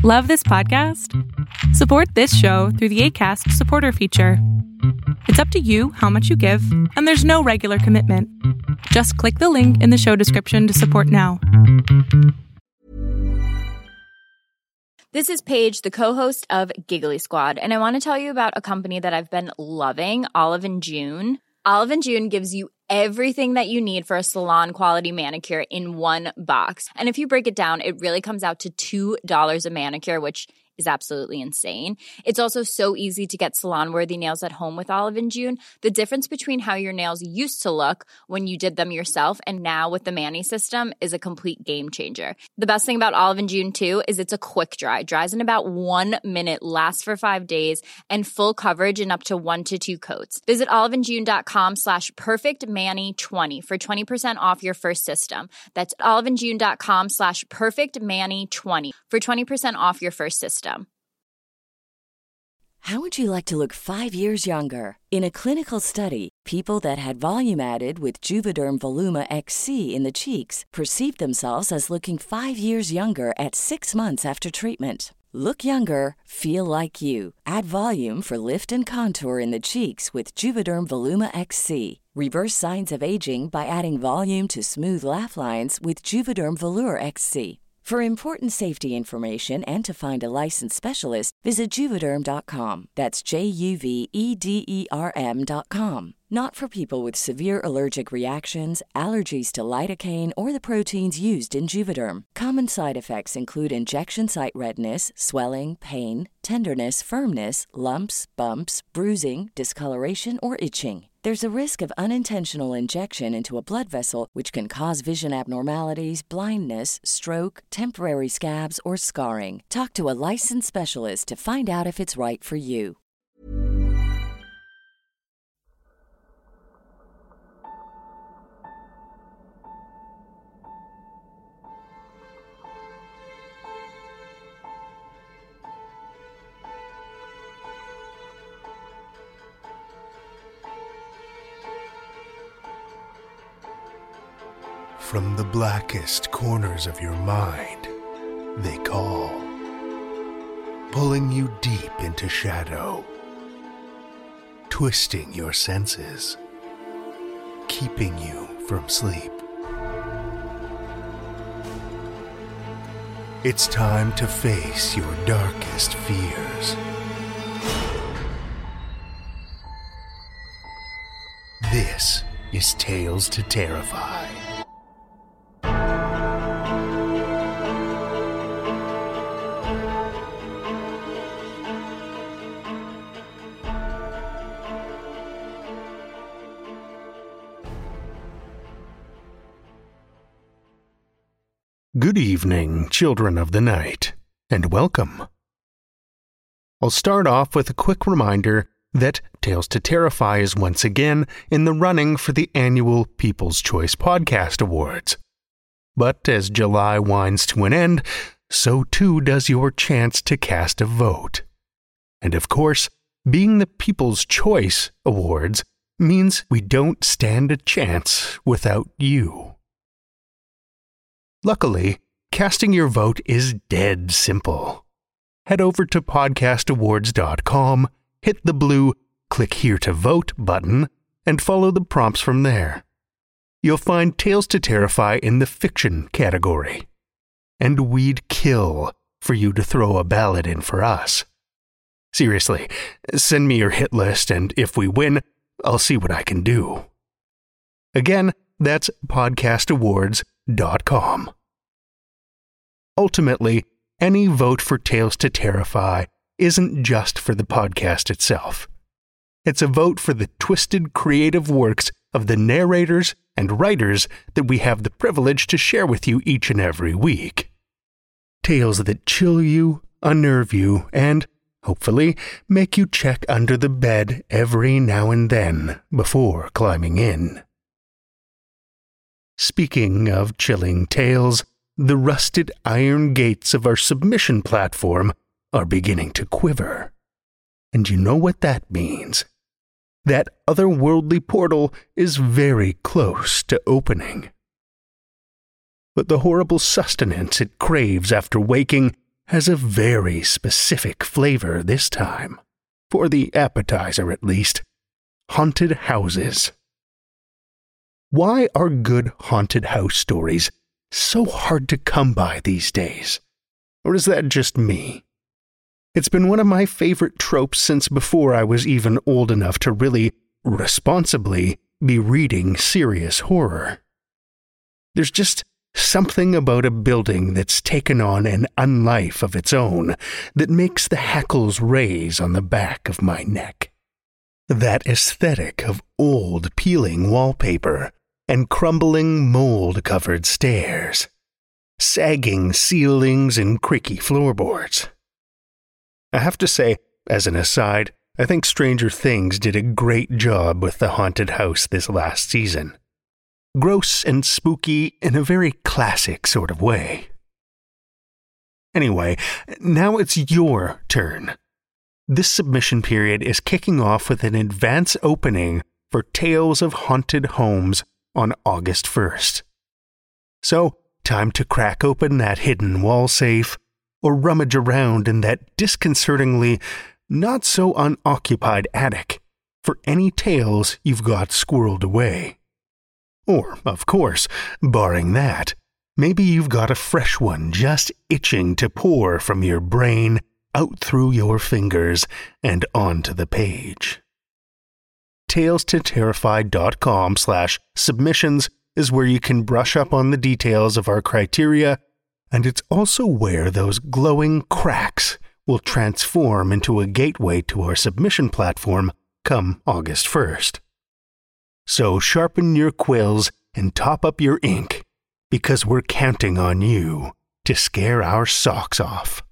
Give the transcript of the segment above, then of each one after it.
Love this podcast? Support this show through the Acast supporter feature. It's up to you how much you give, and there's no regular commitment. Just click the link in the show description to support now. This is Paige, the co-host of Giggly Squad, and I want to tell you about a company that I've been loving, Olive & June. Olive & June gives you everything that you need for a salon-quality manicure in one box. And if you break it down, it really comes out to $2 a manicure, which is absolutely insane. It's also so easy to get salon-worthy nails at home with Olive & June. The difference between how your nails used to look when you did them yourself and now with the Mani system is a complete game changer. The best thing about Olive & June, too, is it's a quick dry. Dries in about 1 minute, lasts for 5 days, and full coverage in up to 1 to 2 coats. Visit oliveandjune.com/perfectmani20 for 20% off your first system. That's oliveandjune.com/perfectmani20 for 20% off your first system. How would you like to look 5 years younger? In a clinical study, people that had volume added with Juvederm Voluma XC in the cheeks perceived themselves as looking 5 years younger at 6 months after treatment. Look younger, feel like you. Add volume for lift and contour in the cheeks with Juvederm Voluma XC. Reverse signs of aging by adding volume to smooth laugh lines with Juvederm Volure XC. For important safety information and to find a licensed specialist, visit Juvederm.com. That's JUVEDERM.com. Not for people with severe allergic reactions, allergies to lidocaine, or the proteins used in Juvederm. Common side effects include injection site redness, swelling, pain, tenderness, firmness, lumps, bumps, bruising, discoloration, or itching. There's a risk of unintentional injection into a blood vessel, which can cause vision abnormalities, blindness, stroke, temporary scabs, or scarring. Talk to a licensed specialist to find out if it's right for you. From the blackest corners of your mind, they call, pulling you deep into shadow, twisting your senses, keeping you from sleep. It's time to face your darkest fears. This is Tales to Terrify. Good evening, children of the night, and welcome. I'll start off with a quick reminder that Tales to Terrify is once again in the running for the annual People's Choice Podcast Awards. But as July winds to an end, so too does your chance to cast a vote. And of course, being the People's Choice Awards means we don't stand a chance without you. Luckily, casting your vote is dead simple. Head over to podcastawards.com, hit the blue "Click Here to Vote" button, and follow the prompts from there. You'll find Tales to Terrify in the fiction category. And we'd kill for you to throw a ballot in for us. Seriously, send me your hit list, and if we win, I'll see what I can do. Again, that's podcastawards.com. Ultimately, any vote for Tales to Terrify isn't just for the podcast itself. It's a vote for the twisted creative works of the narrators and writers that we have the privilege to share with you each and every week. Tales that chill you, unnerve you, and, hopefully, make you check under the bed every now and then before climbing in. Speaking of chilling tales, the rusted iron gates of our submission platform are beginning to quiver. And you know what that means. That otherworldly portal is very close to opening. But the horrible sustenance it craves after waking has a very specific flavor this time. For the appetizer, at least. Haunted houses. Why are good haunted house stories so hard to come by these days? Or is that just me? It's been one of my favorite tropes since before I was even old enough to really, responsibly, be reading serious horror. There's just something about a building that's taken on an unlife of its own that makes the hackles raise on the back of my neck. That aesthetic of old peeling wallpaper and crumbling mold-covered stairs, sagging ceilings and creaky floorboards. I have to say, as an aside, I think Stranger Things did a great job with the haunted house this last season. Gross and spooky in a very classic sort of way. Anyway, now it's your turn. This submission period is kicking off with an advance opening for Tales of Haunted Homes on August 1st. So, time to crack open that hidden wall safe, or rummage around in that disconcertingly not so unoccupied attic for any tales you've got squirreled away. Or, of course, barring that, maybe you've got a fresh one just itching to pour from your brain out through your fingers and onto the page. TalesToTerrify.com/submissions is where you can brush up on the details of our criteria, and it's also where those glowing cracks will transform into a gateway to our submission platform come August 1st. So sharpen your quills and top up your ink, because we're counting on you to scare our socks off.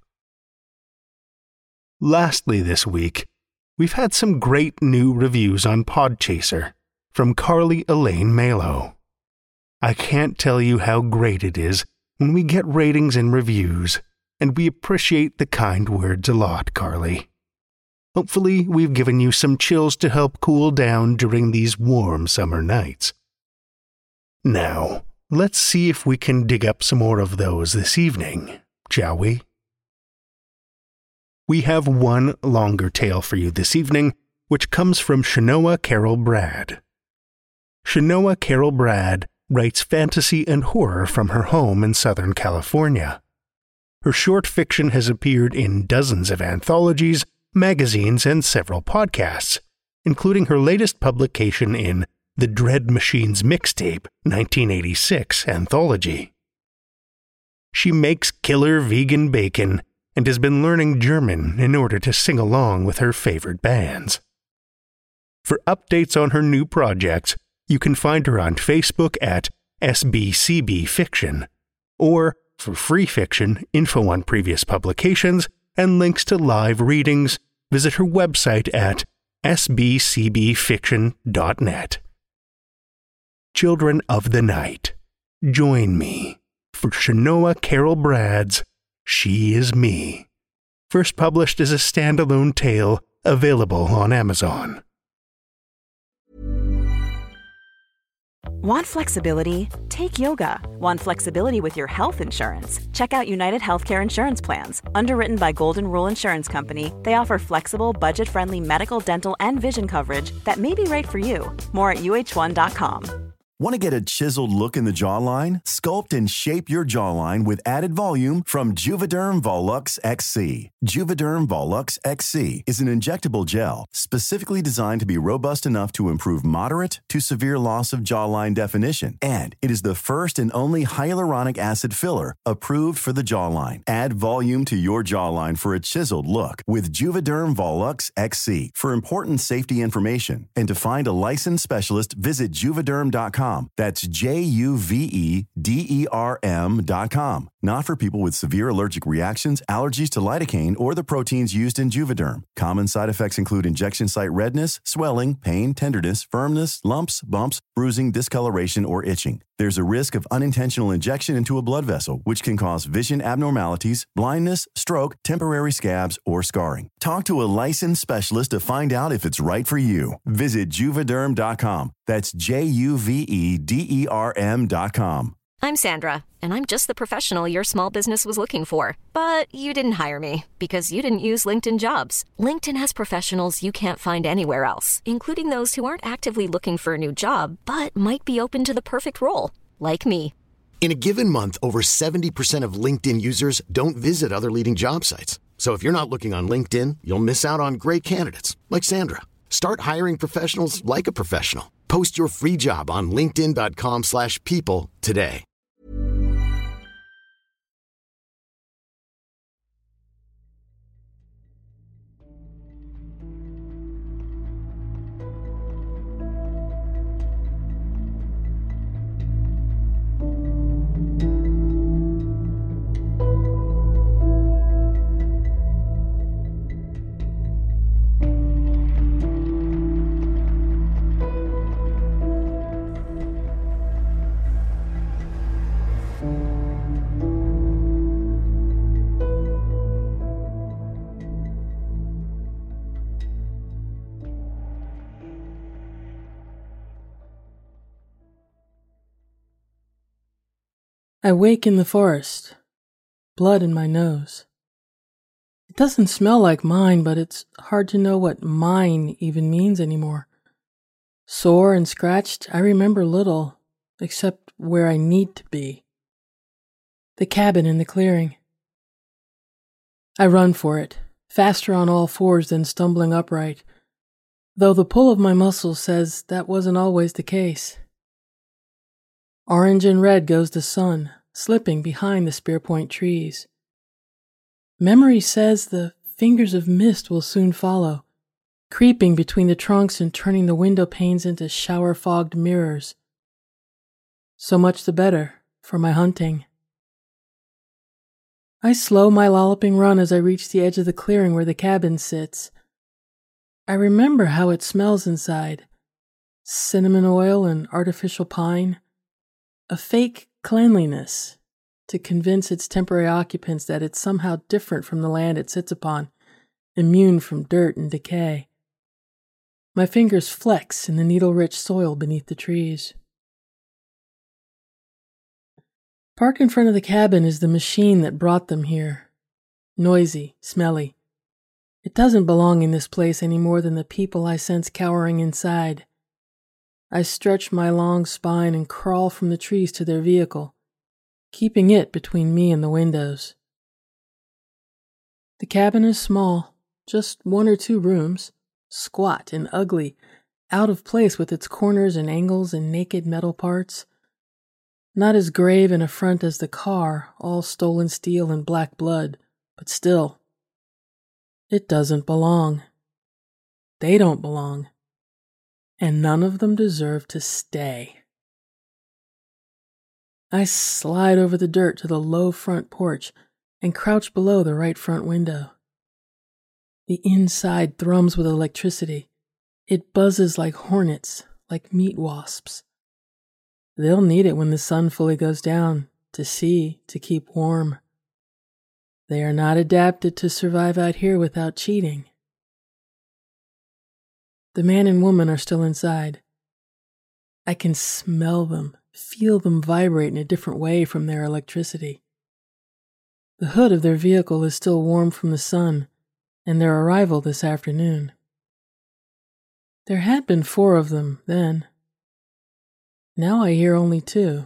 Lastly this week, we've had some great new reviews on Podchaser from Carly Elaine Malo. I can't tell you how great it is when we get ratings and reviews, and we appreciate the kind words a lot, Carly. Hopefully, we've given you some chills to help cool down during these warm summer nights. Now, let's see if we can dig up some more of those this evening, shall we? We have one longer tale for you this evening, which comes from Shanoa Carol Brad. Shanoa Carol Brad writes fantasy and horror from her home in Southern California. Her short fiction has appeared in dozens of anthologies, magazines, and several podcasts, including her latest publication in the Dread Machines Mixtape 1986 anthology. She makes killer vegan bacon and has been learning German in order to sing along with her favorite bands. For updates on her new projects, you can find her on Facebook at SBCB Fiction, or for free fiction, info on previous publications, and links to live readings, visit her website at sbcbfiction.net. Children of the Night, join me for Shanoa Carol Brad's She Is Me, first published as a standalone tale available on Amazon. Want flexibility? Take yoga. Want flexibility with your health insurance? Check out United Healthcare Insurance Plans. Underwritten by Golden Rule Insurance Company, they offer flexible, budget-friendly medical, dental, and vision coverage that may be right for you. More at uh1.com. Want to get a chiseled look in the jawline? Sculpt and shape your jawline with added volume from Juvederm Volux XC. Juvederm Volux XC is an injectable gel specifically designed to be robust enough to improve moderate to severe loss of jawline definition. And it is the first and only hyaluronic acid filler approved for the jawline. Add volume to your jawline for a chiseled look with Juvederm Volux XC. For important safety information and to find a licensed specialist, visit Juvederm.com. That's Juvederm.com. Not for people with severe allergic reactions, allergies to lidocaine, or the proteins used in Juvederm. Common side effects include injection site redness, swelling, pain, tenderness, firmness, lumps, bumps, bruising, discoloration, or itching. There's a risk of unintentional injection into a blood vessel, which can cause vision abnormalities, blindness, stroke, temporary scabs, or scarring. Talk to a licensed specialist to find out if it's right for you. Visit Juvederm.com. That's Juvederm.com. I'm Sandra, and I'm just the professional your small business was looking for. But you didn't hire me because you didn't use LinkedIn Jobs. LinkedIn has professionals you can't find anywhere else, including those who aren't actively looking for a new job, but might be open to the perfect role, like me. In a given month, over 70% of LinkedIn users don't visit other leading job sites. So if you're not looking on LinkedIn, you'll miss out on great candidates like Sandra. Start hiring professionals like a professional. Post your free job on linkedin.com/people today. I wake in the forest, blood in my nose. It doesn't smell like mine, but it's hard to know what mine even means anymore. Sore and scratched, I remember little, except where I need to be. The cabin in the clearing. I run for it, faster on all fours than stumbling upright, though the pull of my muscles says that wasn't always the case. Orange and red goes the sun, slipping behind the spearpoint trees. Memory says the fingers of mist will soon follow, creeping between the trunks and turning the window panes into shower-fogged mirrors. So much the better for my hunting. I slow my lolloping run as I reach the edge of the clearing where the cabin sits. I remember how it smells inside. Cinnamon oil and artificial pine. A fake cleanliness to convince its temporary occupants that it's somehow different from the land it sits upon, immune from dirt and decay. My fingers flex in the needle-rich soil beneath the trees. Parked in front of the cabin is the machine that brought them here. Noisy, smelly. It doesn't belong in this place any more than the people I sense cowering inside. I stretch my long spine and crawl from the trees to their vehicle, keeping it between me and the windows. The cabin is small, just 1 or 2 rooms, squat and ugly, out of place with its corners and angles and naked metal parts. Not as grave an affront as the car, all stolen steel and black blood, but still. It doesn't belong. They don't belong. And none of them deserve to stay. I slide over the dirt to the low front porch and crouch below the right front window. The inside thrums with electricity. It buzzes like hornets, like meat wasps. They'll need it when the sun fully goes down, to keep warm. They are not adapted to survive out here without cheating. The man and woman are still inside. I can smell them, feel them vibrate in a different way from their electricity. The hood of their vehicle is still warm from the sun and their arrival this afternoon. There had been 4 of them then. Now I hear only 2.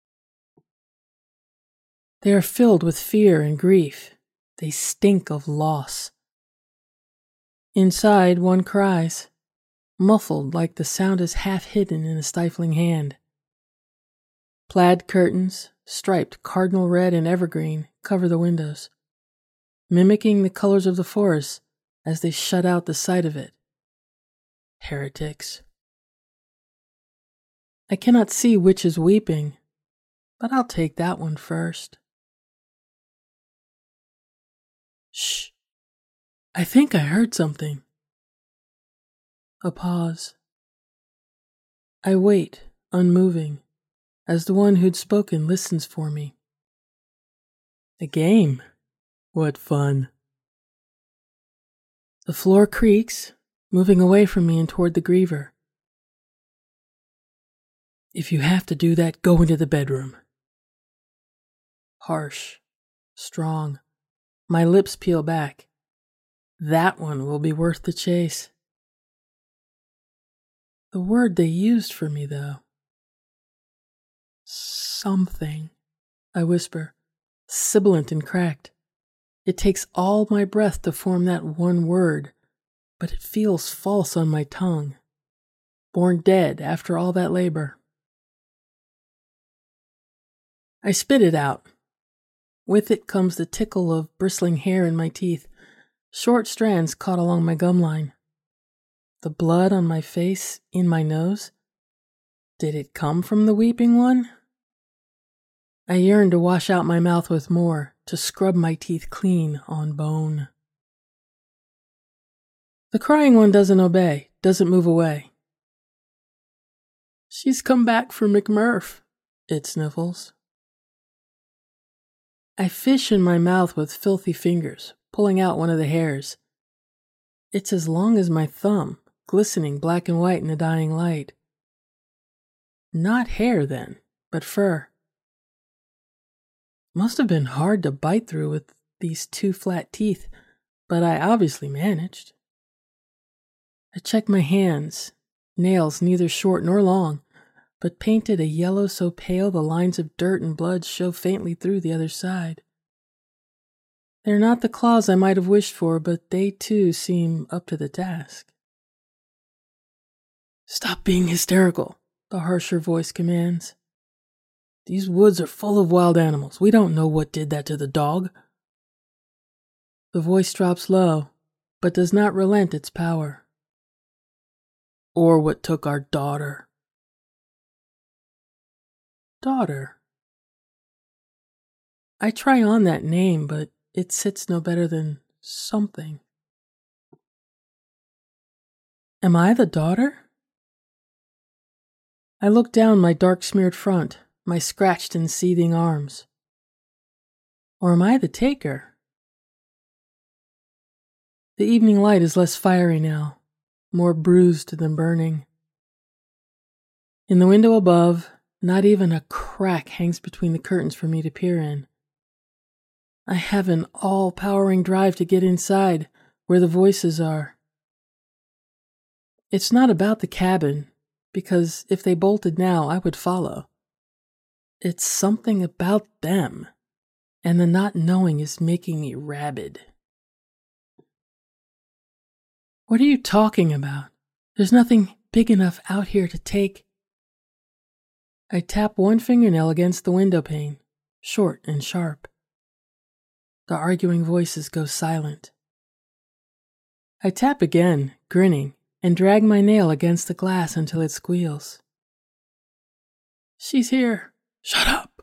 They are filled with fear and grief. They stink of loss. Inside, one cries, muffled like the sound is half hidden in a stifling hand. Plaid curtains, striped cardinal red and evergreen, cover the windows, mimicking the colors of the forest as they shut out the sight of it. Heretics. I cannot see which is weeping, but I'll take that one first. Shh. I think I heard something. A pause. I wait, unmoving, as the one who'd spoken listens for me. A game? What fun. The floor creaks, moving away from me and toward the griever. If you have to do that, go into the bedroom. harsh, strong. My lips peel back. That one will be worth the chase. The word they used for me, though. Something, I whisper, sibilant and cracked. It takes all my breath to form that one word, but it feels false on my tongue. Born dead after all that labor. I spit it out. With it comes the tickle of bristling hair in my teeth, short strands caught along my gum line. The blood on my face, in my nose. Did it come from the weeping one? I yearn to wash out my mouth with more, to scrub my teeth clean on bone. The crying one doesn't obey, doesn't move away. She's come back for McMurph, it sniffles. I fish in my mouth with filthy fingers, pulling out one of the hairs. It's as long as my thumb, glistening black and white in the dying light. Not hair, then, but fur. Must have been hard to bite through with these two flat teeth, but I obviously managed. I check my hands, nails neither short nor long, but painted a yellow so pale the lines of dirt and blood show faintly through the other side. They're not the claws I might have wished for, but they too seem up to the task. Stop being hysterical, the harsher voice commands. These woods are full of wild animals. We don't know what did that to the dog. The voice drops low, but does not relent its power. Or what took our daughter. Daughter. I try on that name, but it sits no better than something. Am I the daughter? I look down my dark-smeared front, my scratched and seething arms. Or am I the taker? The evening light is less fiery now, more bruised than burning. In the window above, not even a crack hangs between the curtains for me to peer in. I have an all-powering drive to get inside, where the voices are. It's not about the cabin, because if they bolted now, I would follow. It's something about them, and the not knowing is making me rabid. What are you talking about? There's nothing big enough out here to take. I tap one fingernail against the window pane, short and sharp. The arguing voices go silent. I tap again, grinning, and drag my nail against the glass until it squeals. She's here. Shut up.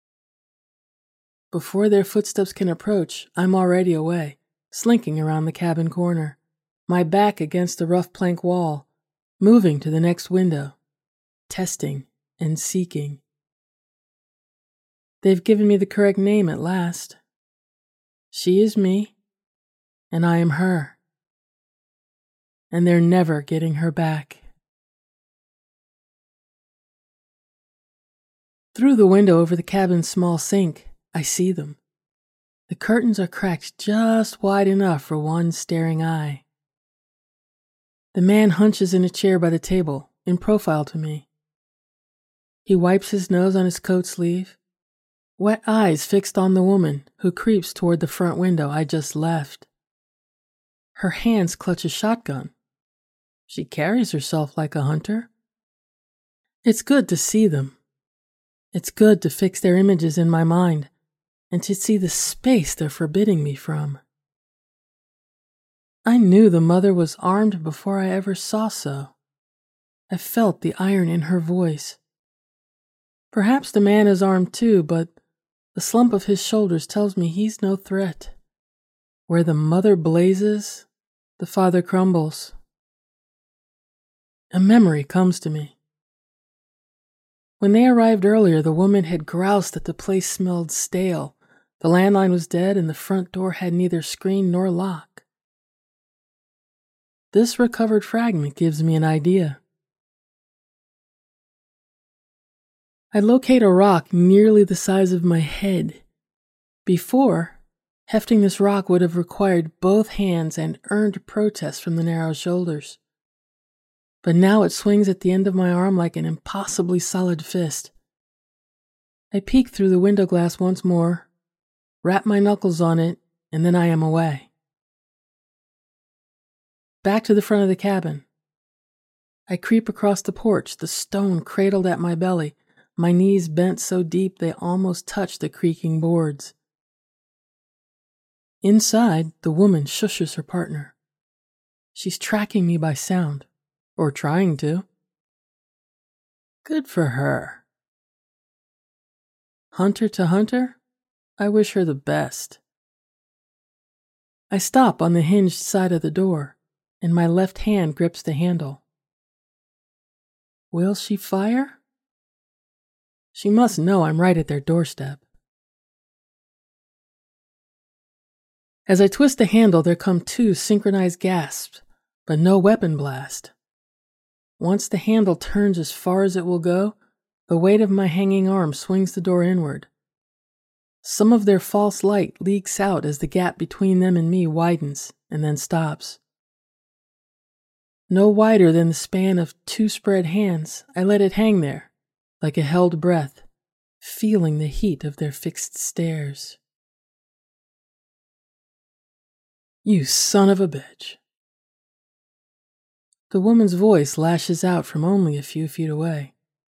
Before their footsteps can approach, I'm already away, slinking around the cabin corner, my back against the rough plank wall, moving to the next window, testing and seeking. They've given me the correct name at last. She is me, and I am her. And they're never getting her back. Through the window over the cabin's small sink, I see them. The curtains are cracked just wide enough for one staring eye. The man hunches in a chair by the table, in profile to me. He wipes his nose on his coat sleeve, wet eyes fixed on the woman who creeps toward the front window I just left. Her hands clutch a shotgun. She carries herself like a hunter. It's good to see them. It's good to fix their images in my mind and to see the space they're forbidding me from. I knew the mother was armed before I ever saw so. I felt the iron in her voice. Perhaps the man is armed too, but the slump of his shoulders tells me he's no threat. Where the mother blazes, the father crumbles. A memory comes to me. When they arrived earlier, the woman had groused that the place smelled stale, the landline was dead, and the front door had neither screen nor lock. This recovered fragment gives me an idea. I locate a rock nearly the size of my head Before, hefting this rock would have required both hands and earned protest from the narrow shoulders. But now it swings at the end of my arm like an impossibly solid fist. I peek through the window glass once more, wrap my knuckles on it, and then I am away. Back to the front of the cabin. I creep across the porch, the stone cradled at my belly, my knees bent so deep they almost touch the creaking boards. Inside, the woman shushes her partner. She's tracking me by sound, or trying to. Good for her. Hunter to hunter, I wish her the best. I stop on the hinged side of the door, and my left hand grips the handle. Will she fire? She must know I'm right at their doorstep. As I twist the handle, there come 2 synchronized gasps, but no weapon blast. Once the handle turns as far as it will go, the weight of my hanging arm swings the door inward. Some of their false light leaks out as the gap between them and me widens and then stops. No wider than the span of 2 spread hands, I let it hang there, like a held breath, feeling the heat of their fixed stares. You son of a bitch. The woman's voice lashes out from only a few feet away.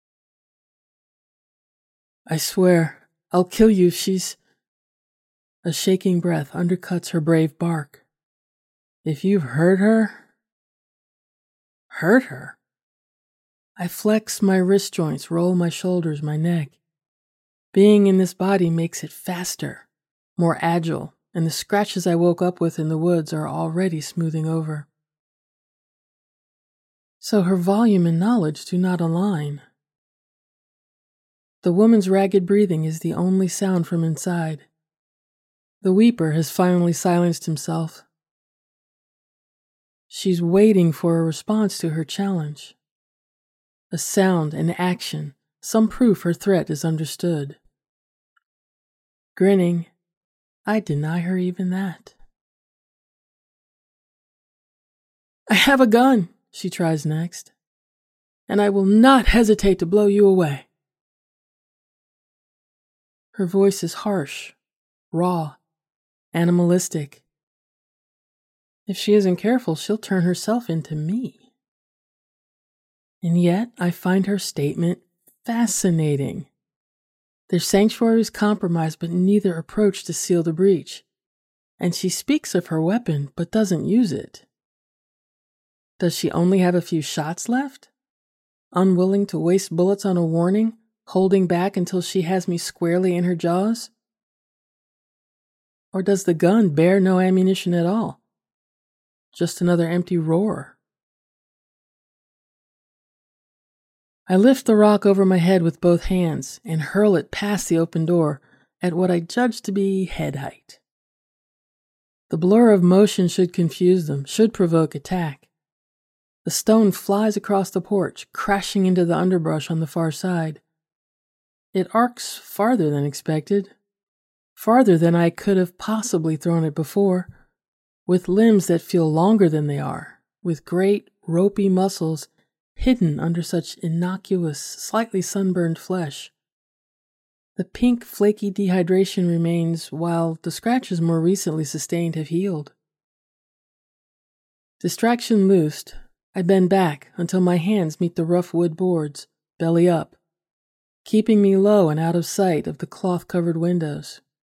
I swear, I'll kill you if she's... A shaking breath undercuts her brave bark. If you've hurt her... Hurt her? I flex my wrist joints, roll my shoulders, my neck. Being in this body makes it faster, more agile, and the scratches I woke up with in the woods are already smoothing over. So her volume and knowledge do not align. The woman's ragged breathing is the only sound from inside. The weeper has finally silenced himself. She's waiting for a response to her challenge. A sound, an action, some proof her threat is understood. Grinning, I deny her even that. I have a gun, she tries next, and I will not hesitate to blow you away. Her voice is harsh, raw, animalistic. If she isn't careful, she'll turn herself into me. And yet, I find her statement fascinating. Their sanctuary is compromised, but neither approach to seal the breach. And she speaks of her weapon, but doesn't use it. Does she only have a few shots left? Unwilling to waste bullets on a warning, holding back until she has me squarely in her jaws? Or does the gun bear no ammunition at all? Just another empty roar. I lift the rock over my head with both hands and hurl it past the open door at what I judge to be head height. The blur of motion should confuse them, should provoke attack. The stone flies across the porch, crashing into the underbrush on the far side. It arcs farther than expected, farther than I could have possibly thrown it before, with limbs that feel longer than they are, with great, ropey muscles hidden under such innocuous, slightly sunburned flesh. The pink, flaky dehydration remains, while the scratches more recently sustained have healed. Distraction loosed, I bend back until my hands meet the rough wood boards, belly up, keeping me low and out of sight of the cloth-covered windows.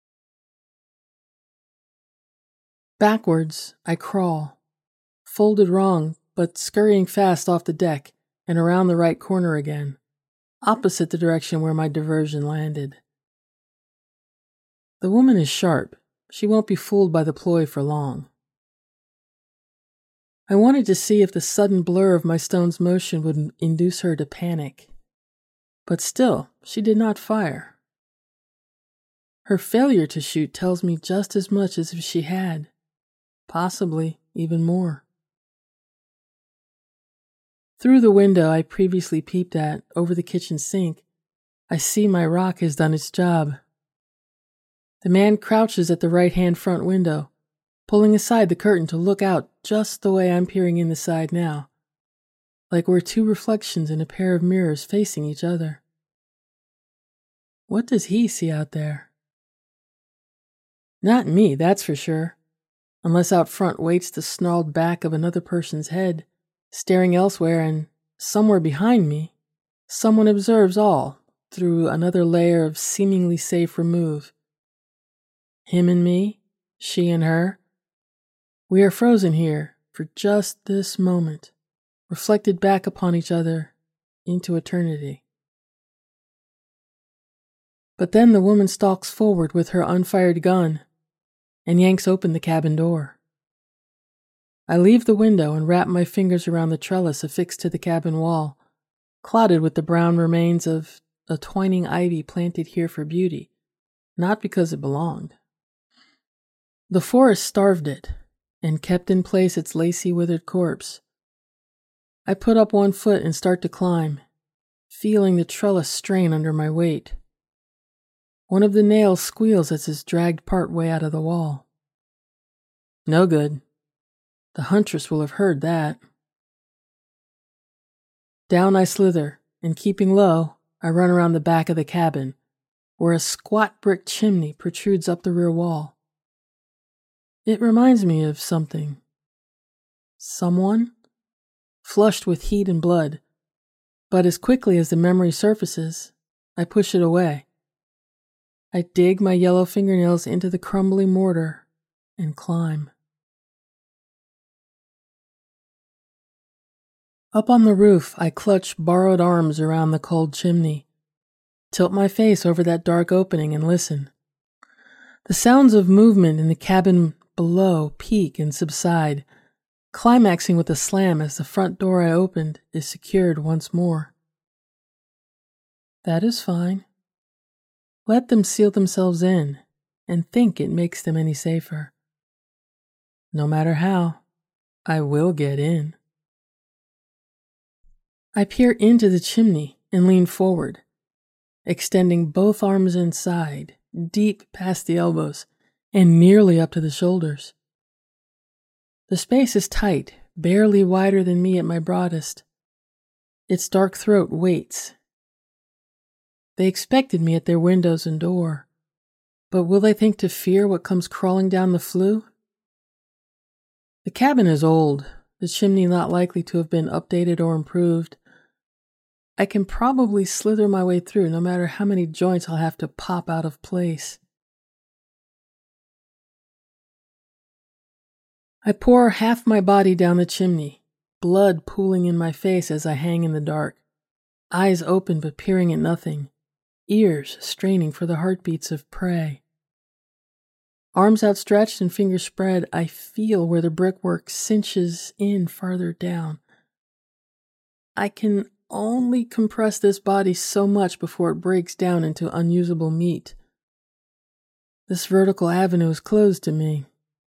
Backwards, I crawl, folded wrong, but scurrying fast off the deck and around the right corner again, opposite the direction where my diversion landed. The woman is sharp. She won't be fooled by the ploy for long. I wanted to see if the sudden blur of my stone's motion would induce her to panic. But still, she did not fire. Her failure to shoot tells me just as much as if she had. Possibly even more. Through the window I previously peeped at, over the kitchen sink, I see my rock has done its job. The man crouches at the right-hand front window, pulling aside the curtain to look out just the way I'm peering in the side now, like we're two reflections in a pair of mirrors facing each other. What does he see out there? Not me, that's for sure, unless out front waits the snarled back of another person's head, staring elsewhere, and somewhere behind me, someone observes all through another layer of seemingly safe remove. Him and me, she and her. We are frozen here for just this moment, reflected back upon each other into eternity. But then the woman stalks forward with her unfired gun and yanks open the cabin door. I leave the window and wrap my fingers around the trellis affixed to the cabin wall, clotted with the brown remains of a twining ivy planted here for beauty, not because it belonged. The forest starved it and kept in place its lacy, withered corpse. I put up one foot and start to climb, feeling the trellis strain under my weight. One of the nails squeals as it's dragged part way out of the wall. No good. The huntress will have heard that. Down I slither, and keeping low, I run around the back of the cabin, where a squat brick chimney protrudes up the rear wall. It reminds me of something. Someone? Flushed with heat and blood, but as quickly as the memory surfaces, I push it away. I dig my yellow fingernails into the crumbly mortar and climb. Up on the roof, I clutch borrowed arms around the cold chimney, tilt my face over that dark opening and listen. The sounds of movement in the cabin below peak and subside, climaxing with a slam as the front door I opened is secured once more. That is fine. Let them seal themselves in and think it makes them any safer. No matter how, I will get in. I peer into the chimney and lean forward, extending both arms inside, deep past the elbows and nearly up to the shoulders. The space is tight, barely wider than me at my broadest. Its dark throat waits. They expected me at their windows and door, but will they think to fear what comes crawling down the flue? The cabin is old, the chimney not likely to have been updated or improved. I can probably slither my way through no matter how many joints I'll have to pop out of place. I pour half my body down the chimney, blood pooling in my face as I hang in the dark, eyes open but peering at nothing, ears straining for the heartbeats of prey. Arms outstretched and fingers spread, I feel where the brickwork cinches in farther down. I can only compress this body so much before it breaks down into unusable meat. This vertical avenue is closed to me.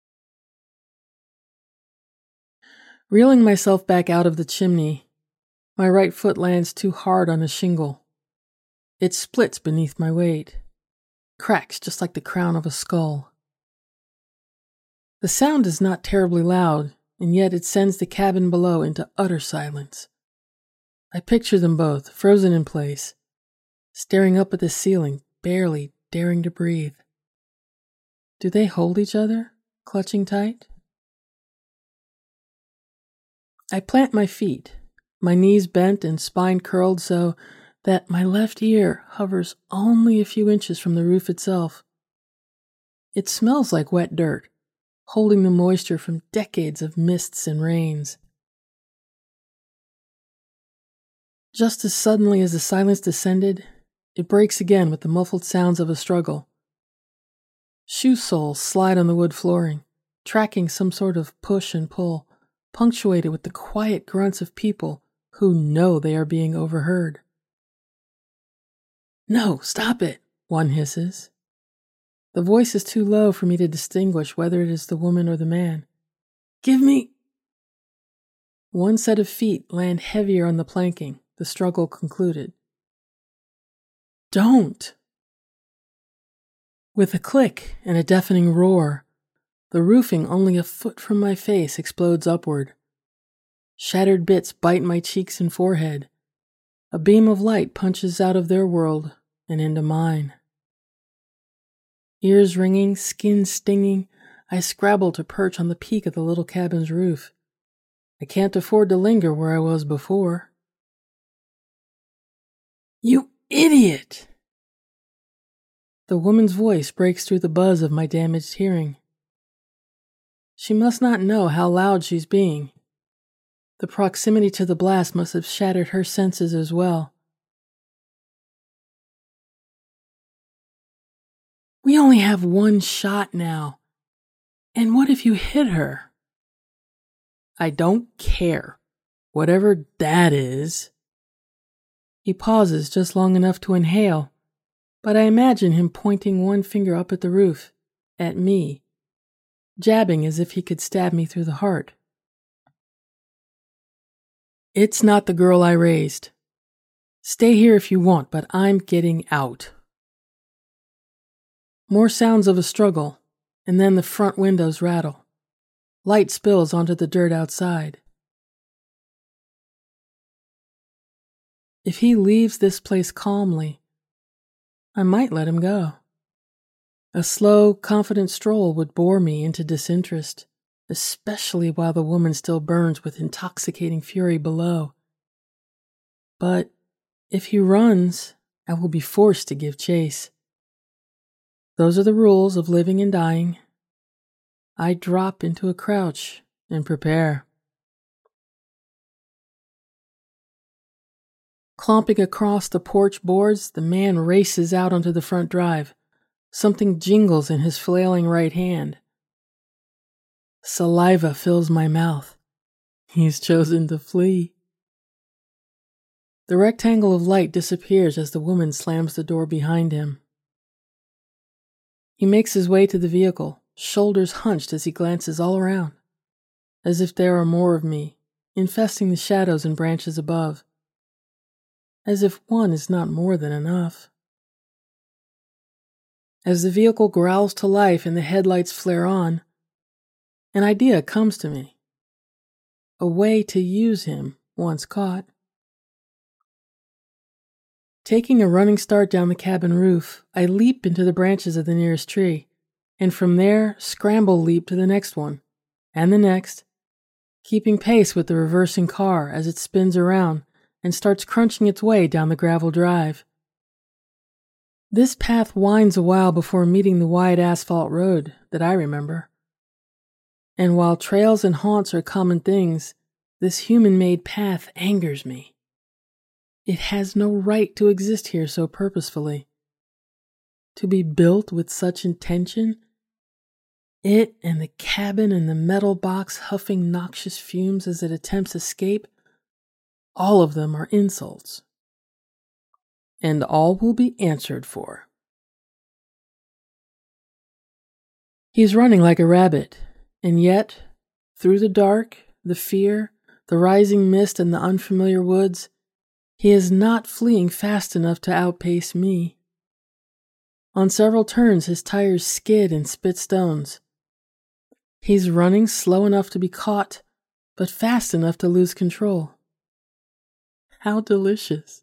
Reeling myself back out of the chimney, my right foot lands too hard on a shingle. It splits beneath my weight, cracks just like the crown of a skull. The sound is not terribly loud, and yet it sends the cabin below into utter silence. I picture them both, frozen in place, staring up at the ceiling, barely daring to breathe. Do they hold each other, clutching tight? I plant my feet, my knees bent and spine curled so that my left ear hovers only a few inches from the roof itself. It smells like wet dirt, holding the moisture from decades of mists and rains. Just as suddenly as the silence descended, it breaks again with the muffled sounds of a struggle. Shoe soles slide on the wood flooring, tracking some sort of push and pull, punctuated with the quiet grunts of people who know they are being overheard. "No, stop it," one hisses. The voice is too low for me to distinguish whether it is the woman or the man. "Give me—" One set of feet land heavier on the planking, the struggle concluded. "Don't!" With a click and a deafening roar, the roofing only a foot from my face explodes upward. Shattered bits bite my cheeks and forehead. A beam of light punches out of their world and into mine. Ears ringing, skin stinging, I scrabble to perch on the peak of the little cabin's roof. I can't afford to linger where I was before. You idiot! The woman's voice breaks through the buzz of my damaged hearing. She must not know how loud she's being. The proximity to the blast must have shattered her senses as well. We only have one shot now. And what if you hit her? I don't care. Whatever that is. He pauses just long enough to inhale, but I imagine him pointing one finger up at the roof, at me, jabbing as if he could stab me through the heart. It's not the girl I raised. Stay here if you want, but I'm getting out. More sounds of a struggle, and then the front windows rattle. Light spills onto the dirt outside. If he leaves this place calmly, I might let him go. A slow, confident stroll would bore me into disinterest, especially while the woman still burns with intoxicating fury below. But if he runs, I will be forced to give chase. Those are the rules of living and dying. I drop into a crouch and prepare. Clomping across the porch boards, the man races out onto the front drive. Something jingles in his flailing right hand. Saliva fills my mouth. He's chosen to flee. The rectangle of light disappears as the woman slams the door behind him. He makes his way to the vehicle, shoulders hunched as he glances all around, as if there are more of me, infesting the shadows and branches above. As if one is not more than enough. As the vehicle growls to life and the headlights flare on, an idea comes to me. A way to use him once caught. Taking a running start down the cabin roof, I leap into the branches of the nearest tree, and from there scramble leap to the next one, and the next, keeping pace with the reversing car as it spins around and starts crunching its way down the gravel drive. This path winds a while before meeting the wide asphalt road that I remember. And while trails and haunts are common things, this human-made path angers me. It has no right to exist here so purposefully. To be built with such intention, it and the cabin and the metal box huffing noxious fumes as it attempts escape, all of them are insults. And all will be answered for. He's running like a rabbit, and yet, through the dark, the fear, the rising mist, and the unfamiliar woods, he is not fleeing fast enough to outpace me. On several turns, his tires skid and spit stones. He's running slow enough to be caught, but fast enough to lose control. How delicious.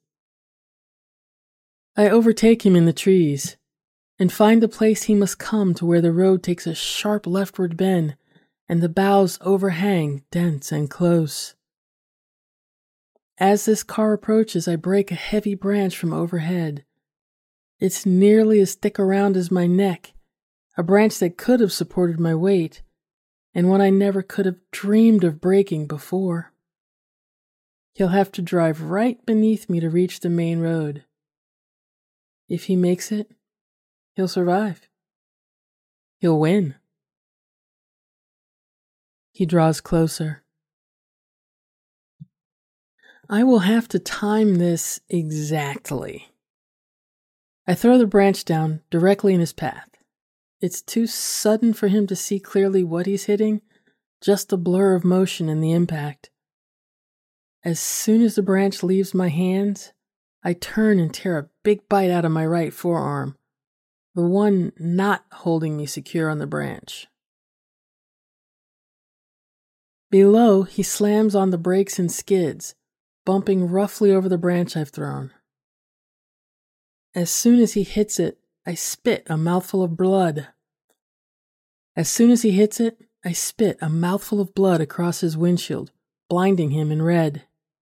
I overtake him in the trees and find the place he must come to where the road takes a sharp leftward bend and the boughs overhang dense and close. As this car approaches, I break a heavy branch from overhead. It's nearly as thick around as my neck, a branch that could have supported my weight, and one I never could have dreamed of breaking before. He'll have to drive right beneath me to reach the main road. If he makes it, he'll survive. He'll win. He draws closer. I will have to time this exactly. I throw the branch down directly in his path. It's too sudden for him to see clearly what he's hitting, just a blur of motion and the impact. As soon as the branch leaves my hands, I turn and tear a big bite out of my right forearm. the one not holding me secure on the branch. Below, he slams on the brakes and skids, bumping roughly over the branch I've thrown. As soon as he hits it, I spit a mouthful of blood. Across his windshield, blinding him in red.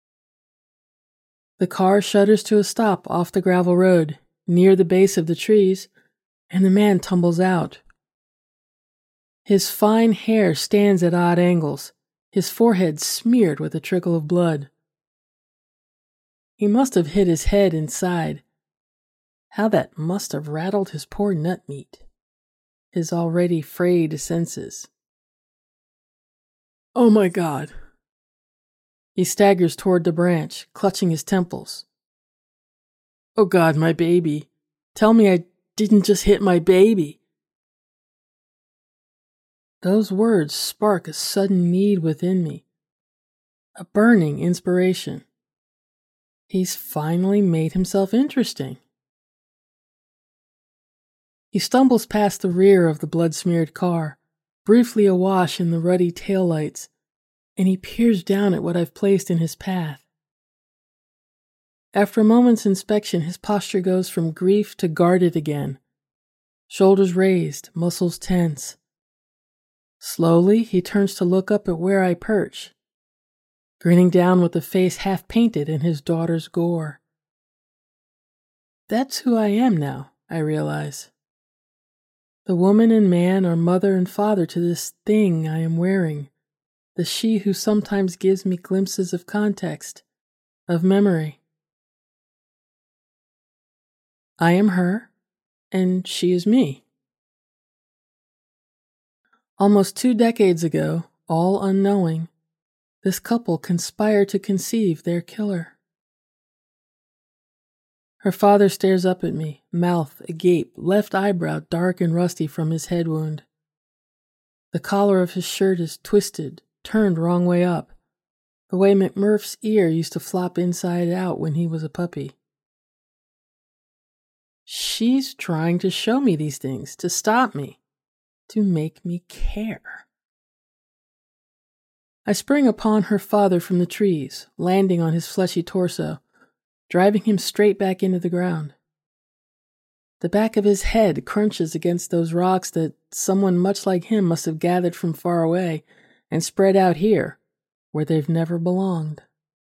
The car shudders to a stop off the gravel road, near the base of the trees, and the man tumbles out. His fine hair stands at odd angles, his forehead smeared with a trickle of blood. He must have hit his head inside. How that must have rattled his poor nut meat, his already frayed senses. Oh my God. He staggers toward the branch, clutching his temples. Oh God, my baby. Tell me I didn't just hit my baby. Those words spark a sudden need within me, a burning inspiration. He's finally made himself interesting. He stumbles past the rear of the blood-smeared car, briefly awash in the ruddy taillights, and he peers down at what I've placed in his path. After a moment's inspection, his posture goes from grief to guarded again, shoulders raised, muscles tense. Slowly, he turns to look up at where I perch, grinning down with a face half painted in his daughter's gore. That's who I am now, I realize. The woman and man are mother and father to this thing I am wearing, the she who sometimes gives me glimpses of context, of memory. I am her, and she is me. Almost 2 decades ago, all unknowing, this couple conspired to conceive their killer. Her father stares up at me, mouth agape, left eyebrow dark and rusty from his head wound. The collar of his shirt is twisted, turned wrong way up, the way McMurph's ear used to flop inside out when he was a puppy. She's trying to show me these things, to stop me, to make me care. I spring upon her father from the trees, landing on his fleshy torso, driving him straight back into the ground. The back of his head crunches against those rocks that someone much like him must have gathered from far away and spread out here, where they've never belonged.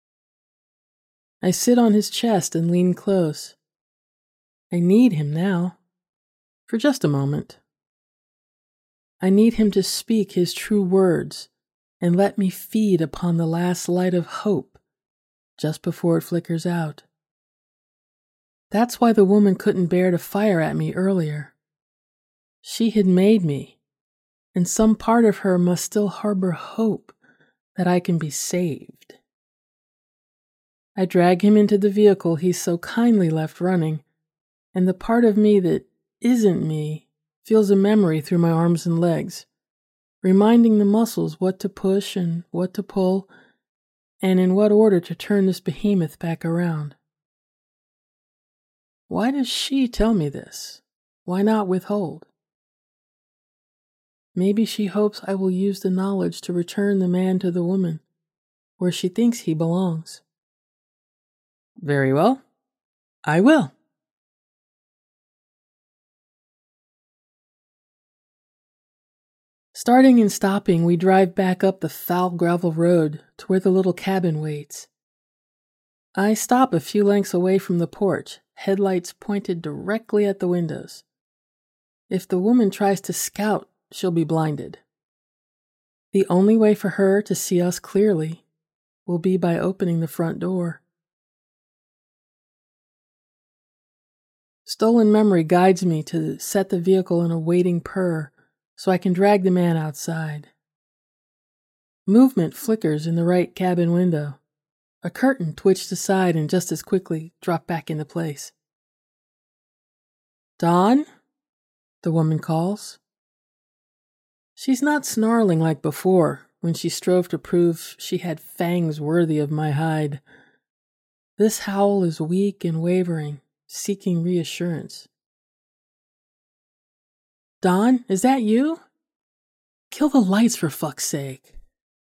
I sit on his chest and lean close. I need him now, for just a moment. I need him to speak his true words and let me feed upon the last light of hope just before it flickers out. That's why the woman couldn't bear to fire at me earlier. She had made me, and some part of her must still harbor hope that I can be saved. I drag him into the vehicle he's so kindly left running, and the part of me that isn't me feels a memory through my arms and legs, reminding the muscles what to push and what to pull, and in what order to turn this behemoth back around. Why does she tell me this? Why not withhold? Maybe she hopes I will use the knowledge to return the man to the woman, where she thinks he belongs. Very well, I will. Starting and stopping, we drive back up the foul gravel road to where the little cabin waits. I stop a few lengths away from the porch, headlights pointed directly at the windows. If the woman tries to scout, she'll be blinded. The only way for her to see us clearly will be by opening the front door. Stolen memory guides me to set the vehicle in a waiting purr so I can drag the man outside. Movement flickers in the right cabin window. A curtain twitched aside and just as quickly dropped back into place. "Dawn?" the woman calls. She's not snarling like before, when she strove to prove she had fangs worthy of my hide. This howl is weak and wavering, seeking reassurance. Don, is that you? Kill the lights for fuck's sake.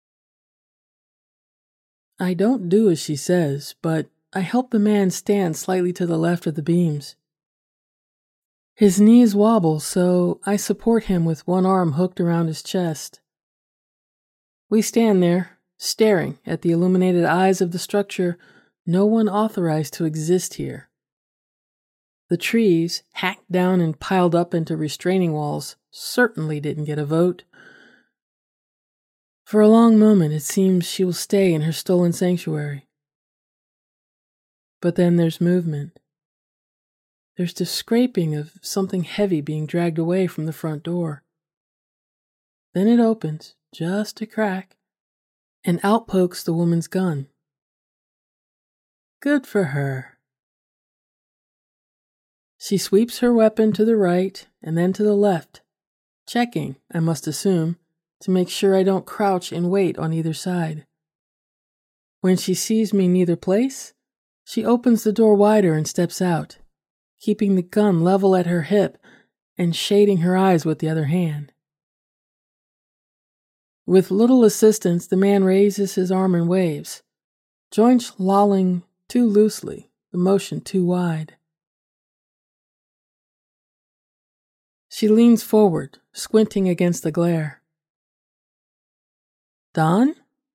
I don't do as she says, but I help the man stand slightly to the left of the beams. His knees wobble, so I support him with one arm hooked around his chest. We stand there, staring at the illuminated eyes of the structure no one authorized to exist here. The trees, hacked down and piled up into restraining walls, certainly didn't get a vote. For a long moment, it seems she will stay in her stolen sanctuary. But then there's movement. There's the scraping of something heavy being dragged away from the front door. Then it opens, just a crack, and out pokes the woman's gun. Good for her. She sweeps her weapon to the right and then to the left, checking, I must assume, to make sure I don't crouch and wait on either side. When she sees me neither place, she opens the door wider and steps out, keeping the gun level at her hip and shading her eyes with the other hand. With little assistance, the man raises his arm and waves, joints lolling too loosely, the motion too wide. She leans forward, squinting against the glare. Don?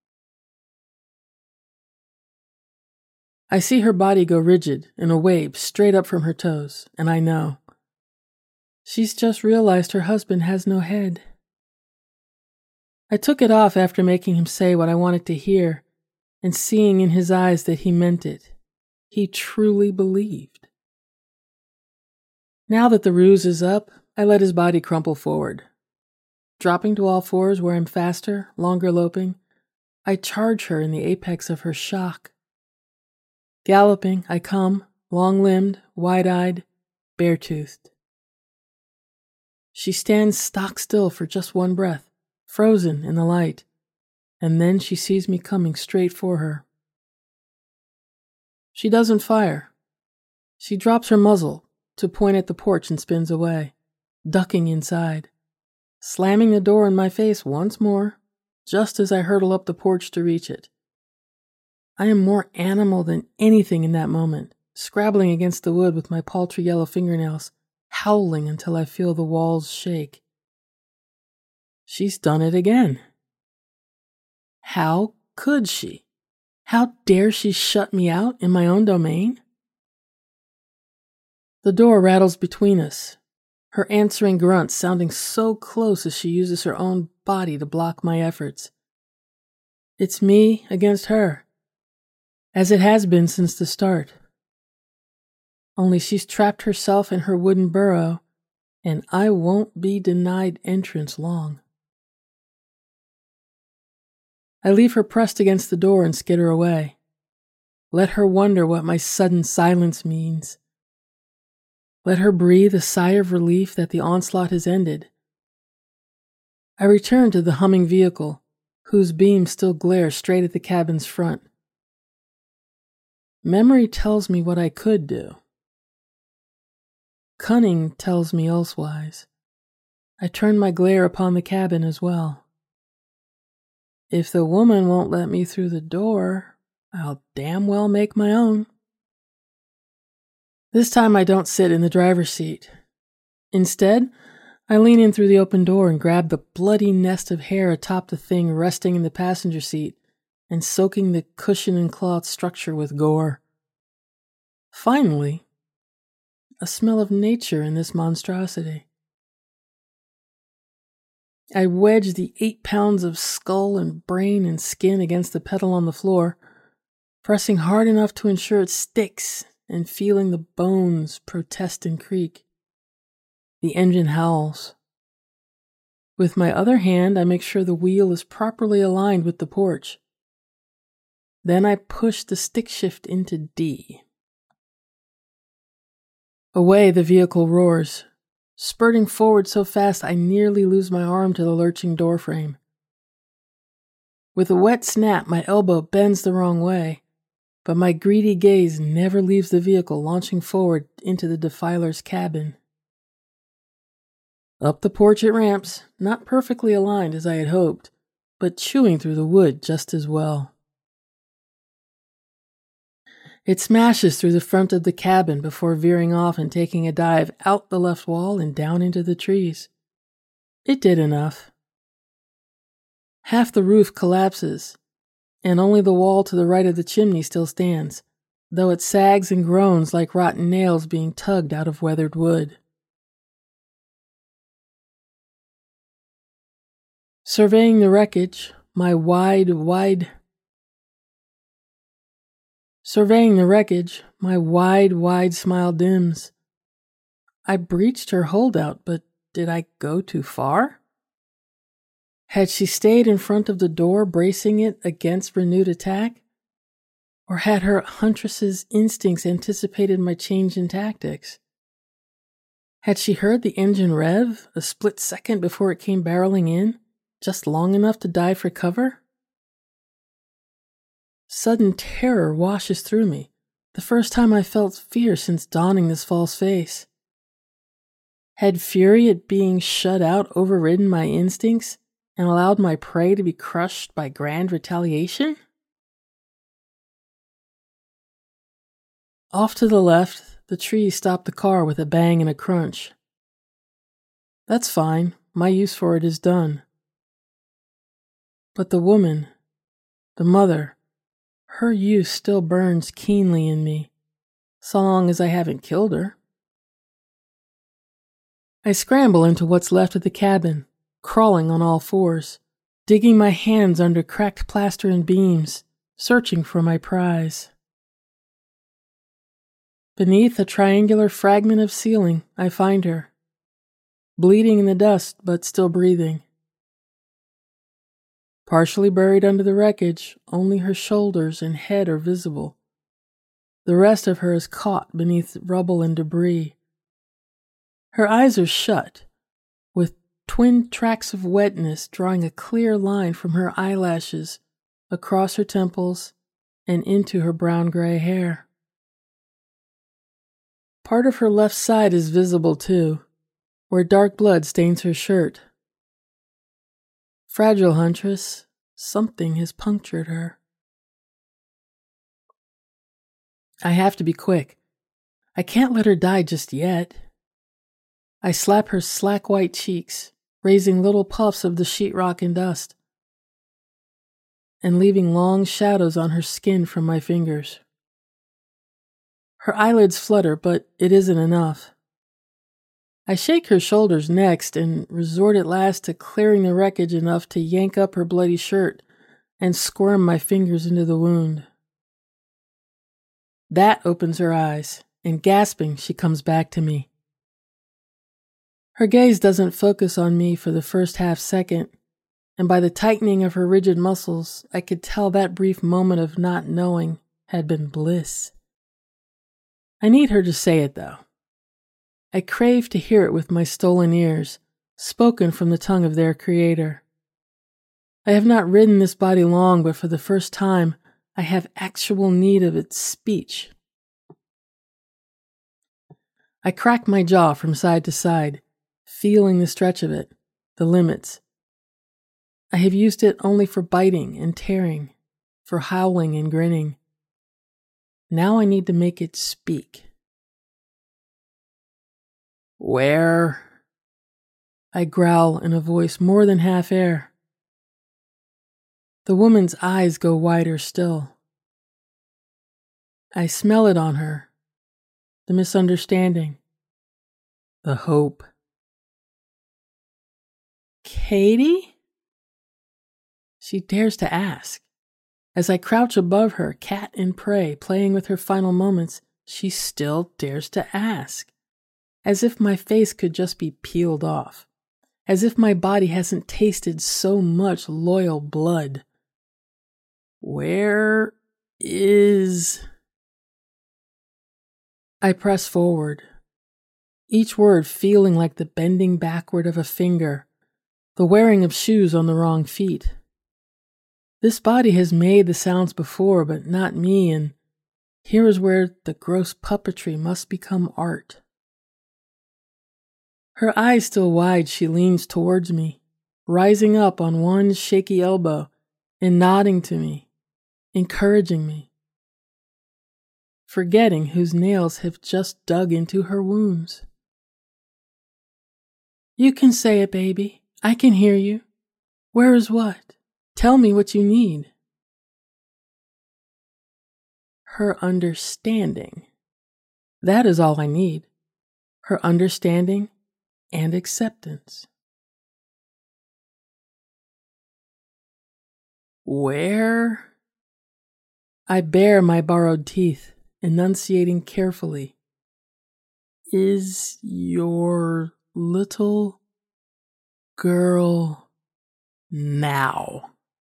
I see her body go rigid in a wave straight up from her toes, and I know. She's just realized her husband has no head. I took it off after making him say what I wanted to hear and seeing in his eyes that he meant it. He truly believed. Now that the ruse is up, I let his body crumple forward. Dropping to all fours where I'm faster, longer loping, I charge her in the apex of her shock. Galloping, I come, long-limbed, wide-eyed, bare-toothed. She stands stock still for just one breath, frozen in the light, and then she sees me coming straight for her. She doesn't fire. She drops her muzzle to point at the porch and spins away, ducking inside, slamming the door in my face once more, just as I hurtle up the porch to reach it. I am more animal than anything in that moment, scrabbling against the wood with my paltry yellow fingernails, howling until I feel the walls shake. She's done it again. How could she? How dare she shut me out in my own domain? The door rattles between us, her answering grunts sounding so close as she uses her own body to block my efforts. It's me against her, as it has been since the start. Only she's trapped herself in her wooden burrow, and I won't be denied entrance long. I leave her pressed against the door and skitter away. Let her wonder what my sudden silence means. Let her breathe a sigh of relief that the onslaught has ended. I return to the humming vehicle, whose beams still glare straight at the cabin's front. Memory tells me what I could do. Cunning tells me elsewise. I turn my glare upon the cabin as well. If the woman won't let me through the door, I'll damn well make my own. This time I don't sit in the driver's seat. Instead, I lean in through the open door and grab the bloody nest of hair atop the thing resting in the passenger seat and soaking the cushion and cloth structure with gore. Finally, a smell of nature in this monstrosity. I wedge the 8 pounds of skull and brain and skin against the pedal on the floor, pressing hard enough to ensure it sticks and feeling the bones protest and creak. The engine howls. With my other hand, I make sure the wheel is properly aligned with the porch. Then I push the stick shift into D. Away the vehicle roars, spurting forward so fast I nearly lose my arm to the lurching doorframe. With a wet snap, my elbow bends the wrong way, but my greedy gaze never leaves the vehicle launching forward into the defiler's cabin. Up the porch it ramps, not perfectly aligned as I had hoped, but chewing through the wood just as well. It smashes through the front of the cabin before veering off and taking a dive out the left wall and down into the trees. It did enough. Half the roof collapses, and only the wall to the right of the chimney still stands, though it sags and groans like rotten nails being tugged out of weathered wood. Surveying the wreckage, my wide smile dims. I breached her holdout, but did I go too far? Had she stayed in front of the door, bracing it against renewed attack? Or had her huntress's instincts anticipated my change in tactics? Had she heard the engine rev a split second before it came barreling in, just long enough to dive for cover? Sudden terror washes through me, the first time I felt fear since donning this false face. Had fury at being shut out overridden my instincts and allowed my prey to be crushed by grand retaliation? Off to the left, the trees stopped the car with a bang and a crunch. That's fine, my use for it is done. But the woman, the mother, her use still burns keenly in me, so long as I haven't killed her. I scramble into what's left of the cabin, crawling on all fours, digging my hands under cracked plaster and beams, searching for my prize. Beneath a triangular fragment of ceiling, I find her, bleeding in the dust but still breathing. Partially buried under the wreckage, only her shoulders and head are visible. The rest of her is caught beneath rubble and debris. Her eyes are shut, with twin tracks of wetness drawing a clear line from her eyelashes across her temples and into her brown-gray hair. Part of her left side is visible too, where dark blood stains her shirt. Fragile huntress, something has punctured her. I have to be quick. I can't let her die just yet. I slap her slack white cheeks, raising little puffs of the sheetrock and dust, and leaving long shadows on her skin from my fingers. Her eyelids flutter, but it isn't enough. I shake her shoulders next and resort at last to clearing the wreckage enough to yank up her bloody shirt and squirm my fingers into the wound. That opens her eyes, and gasping, she comes back to me. Her gaze doesn't focus on me for the first half second, and by the tightening of her rigid muscles, I could tell that brief moment of not knowing had been bliss. I need her to say it, though. I crave to hear it with my stolen ears, spoken from the tongue of their creator. I have not ridden this body long, but for the first time, I have actual need of its speech. I crack my jaw from side to side, feeling the stretch of it, the limits. I have used it only for biting and tearing, for howling and grinning. Now I need to make it speak. Where? I growl in a voice more than half air. The woman's eyes go wider still. I smell it on her. The misunderstanding. The hope. Katie? She dares to ask. As I crouch above her, cat and prey, playing with her final moments, she still dares to ask. As if my face could just be peeled off. As if my body hasn't tasted so much loyal blood. Where is... I press forward, each word feeling like the bending backward of a finger, the wearing of shoes on the wrong feet. This body has made the sounds before, but not me, and here is where the gross puppetry must become art. Her eyes still wide, she leans towards me, rising up on one shaky elbow and nodding to me, encouraging me, forgetting whose nails have just dug into her wounds. You can say it, baby. I can hear you. Where is what? Tell me what you need. Her understanding. That is all I need. Her understanding and acceptance. Where? I bare my borrowed teeth, enunciating carefully. Is your little girl now?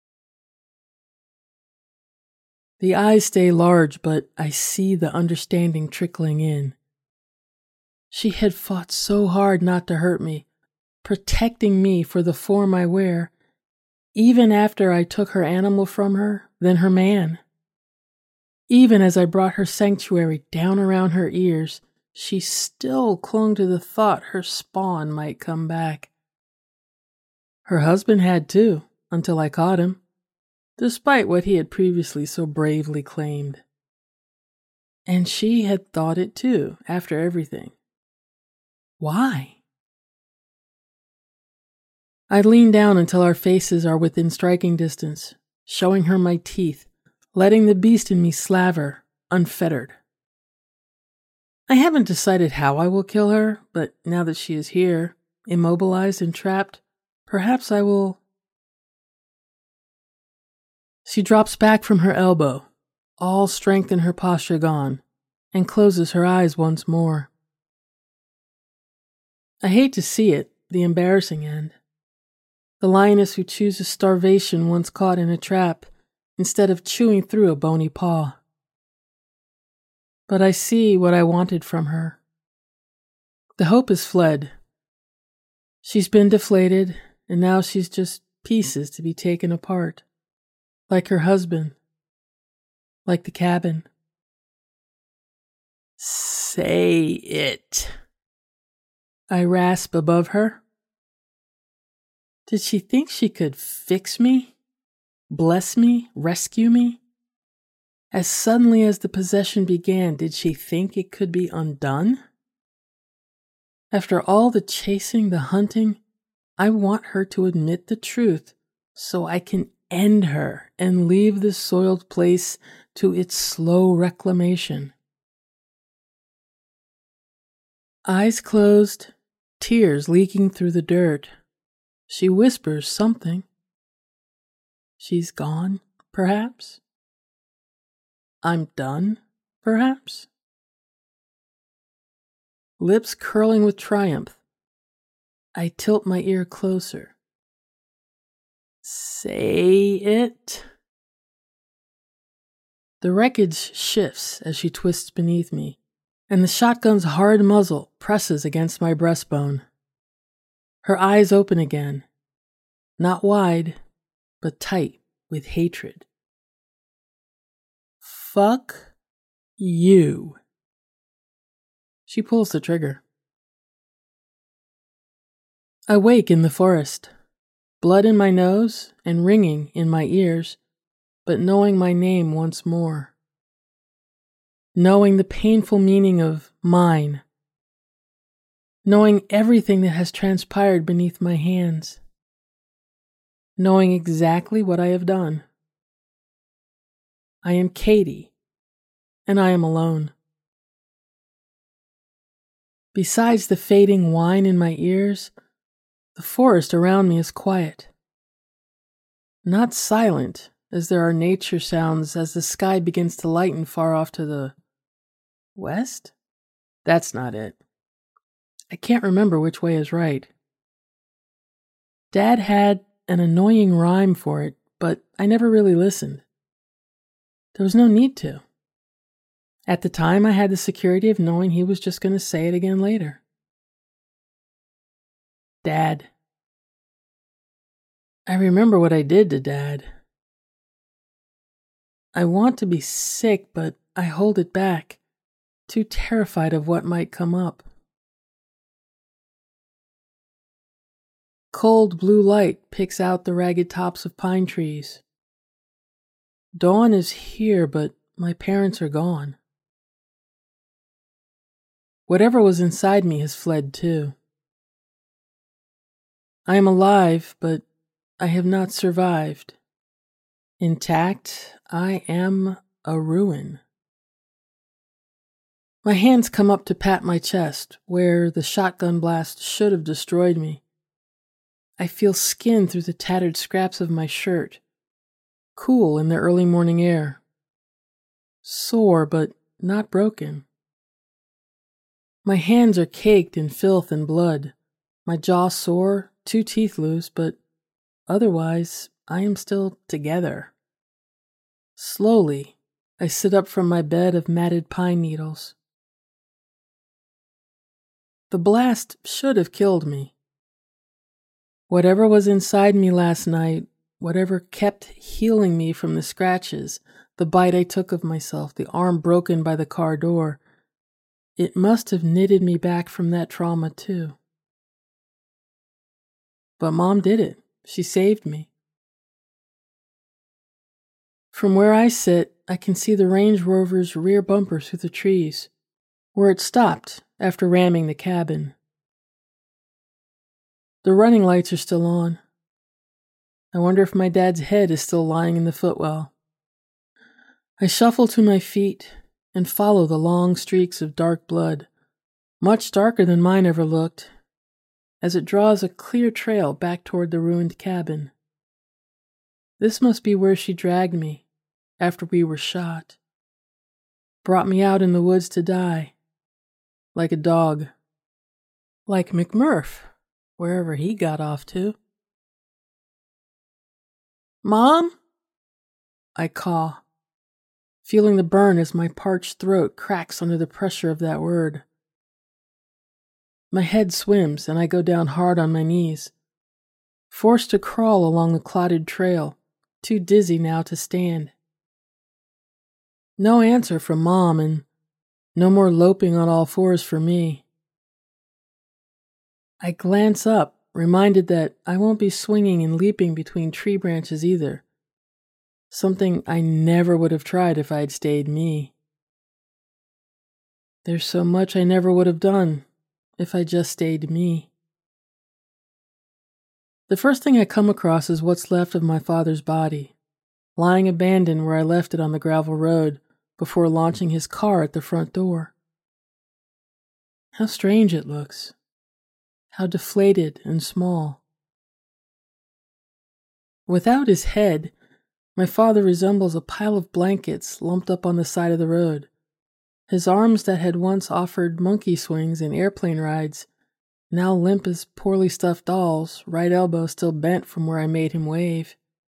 The eyes stay large, but I see the understanding trickling in. She had fought so hard not to hurt me, protecting me for the form I wear, even after I took her animal from her, then her man. Even as I brought her sanctuary down around her ears, she still clung to the thought her spawn might come back. Her husband had too, until I caught him, despite what he had previously so bravely claimed. And she had thought it too, after everything. Why? I lean down until our faces are within striking distance, showing her my teeth, letting the beast in me slaver, unfettered. I haven't decided how I will kill her, but now that she is here, immobilized and trapped, perhaps I will. She drops back from her elbow, all strength in her posture gone, and closes her eyes once more. I hate to see it, the embarrassing end. The lioness who chooses starvation once caught in a trap, instead of chewing through a bony paw. But I see what I wanted from her. The hope has fled. She's been deflated, and now she's just pieces to be taken apart. Like her husband. Like the cabin. Say it. I rasp above her. Did she think she could fix me? Bless me? Rescue me? As suddenly as the possession began, did she think it could be undone? After all the chasing, the hunting, I want her to admit the truth so I can end her and leave this soiled place to its slow reclamation. Eyes closed, tears leaking through the dirt. She whispers something. She's gone, perhaps? I'm done, perhaps? Lips curling with triumph. I tilt my ear closer. Say it. The wreckage shifts as she twists beneath me, and the shotgun's hard muzzle presses against my breastbone. Her eyes open again, not wide, but tight with hatred. Fuck you. She pulls the trigger. I wake in the forest, blood in my nose and ringing in my ears, but knowing my name once more. Knowing the painful meaning of mine. Knowing everything that has transpired beneath my hands. Knowing exactly what I have done. I am Katie, and I am alone. Besides the fading whine in my ears, the forest around me is quiet. Not silent, as there are nature sounds as the sky begins to lighten far off to the west? That's not it. I can't remember which way is right. Dad had an annoying rhyme for it, but I never really listened. There was no need to. At the time, I had the security of knowing he was just going to say it again later. Dad. I remember what I did to Dad. I want to be sick, but I hold it back, too terrified of what might come up. Cold blue light picks out the ragged tops of pine trees. Dawn is here, but my parents are gone. Whatever was inside me has fled too. I am alive, but I have not survived. Intact, I am a ruin. My hands come up to pat my chest, where the shotgun blast should have destroyed me. I feel skin through the tattered scraps of my shirt, cool in the early morning air. Sore, but not broken. My hands are caked in filth and blood, my jaw sore, 2 teeth loose, but otherwise I am still together. Slowly, I sit up from my bed of matted pine needles. The blast should have killed me. Whatever was inside me last night, whatever kept healing me from the scratches, the bite I took of myself, the arm broken by the car door, it must have knitted me back from that trauma too. But Mom did it. She saved me. From where I sit, I can see the Range Rover's rear bumper through the trees, where it stopped after ramming the cabin. The running lights are still on. I wonder if my dad's head is still lying in the footwell. I shuffle to my feet and follow the long streaks of dark blood, much darker than mine ever looked, as it draws a clear trail back toward the ruined cabin. This must be where she dragged me after we were shot. Brought me out in the woods to die, like a dog. Like McMurph, wherever he got off to. Mom? I caw, feeling the burn as my parched throat cracks under the pressure of that word. My head swims and I go down hard on my knees, forced to crawl along the clotted trail, too dizzy now to stand. No answer from Mom and no more loping on all fours for me. I glance up, reminded that I won't be swinging and leaping between tree branches either. Something I never would have tried if I'd stayed me. There's so much I never would have done if I just stayed me. The first thing I come across is what's left of my father's body, lying abandoned where I left it on the gravel road before launching his car at the front door. How strange it looks. How deflated and small. Without his head, my father resembles a pile of blankets lumped up on the side of the road. His arms that had once offered monkey swings and airplane rides, now limp as poorly stuffed dolls, right elbow still bent from where I made him wave.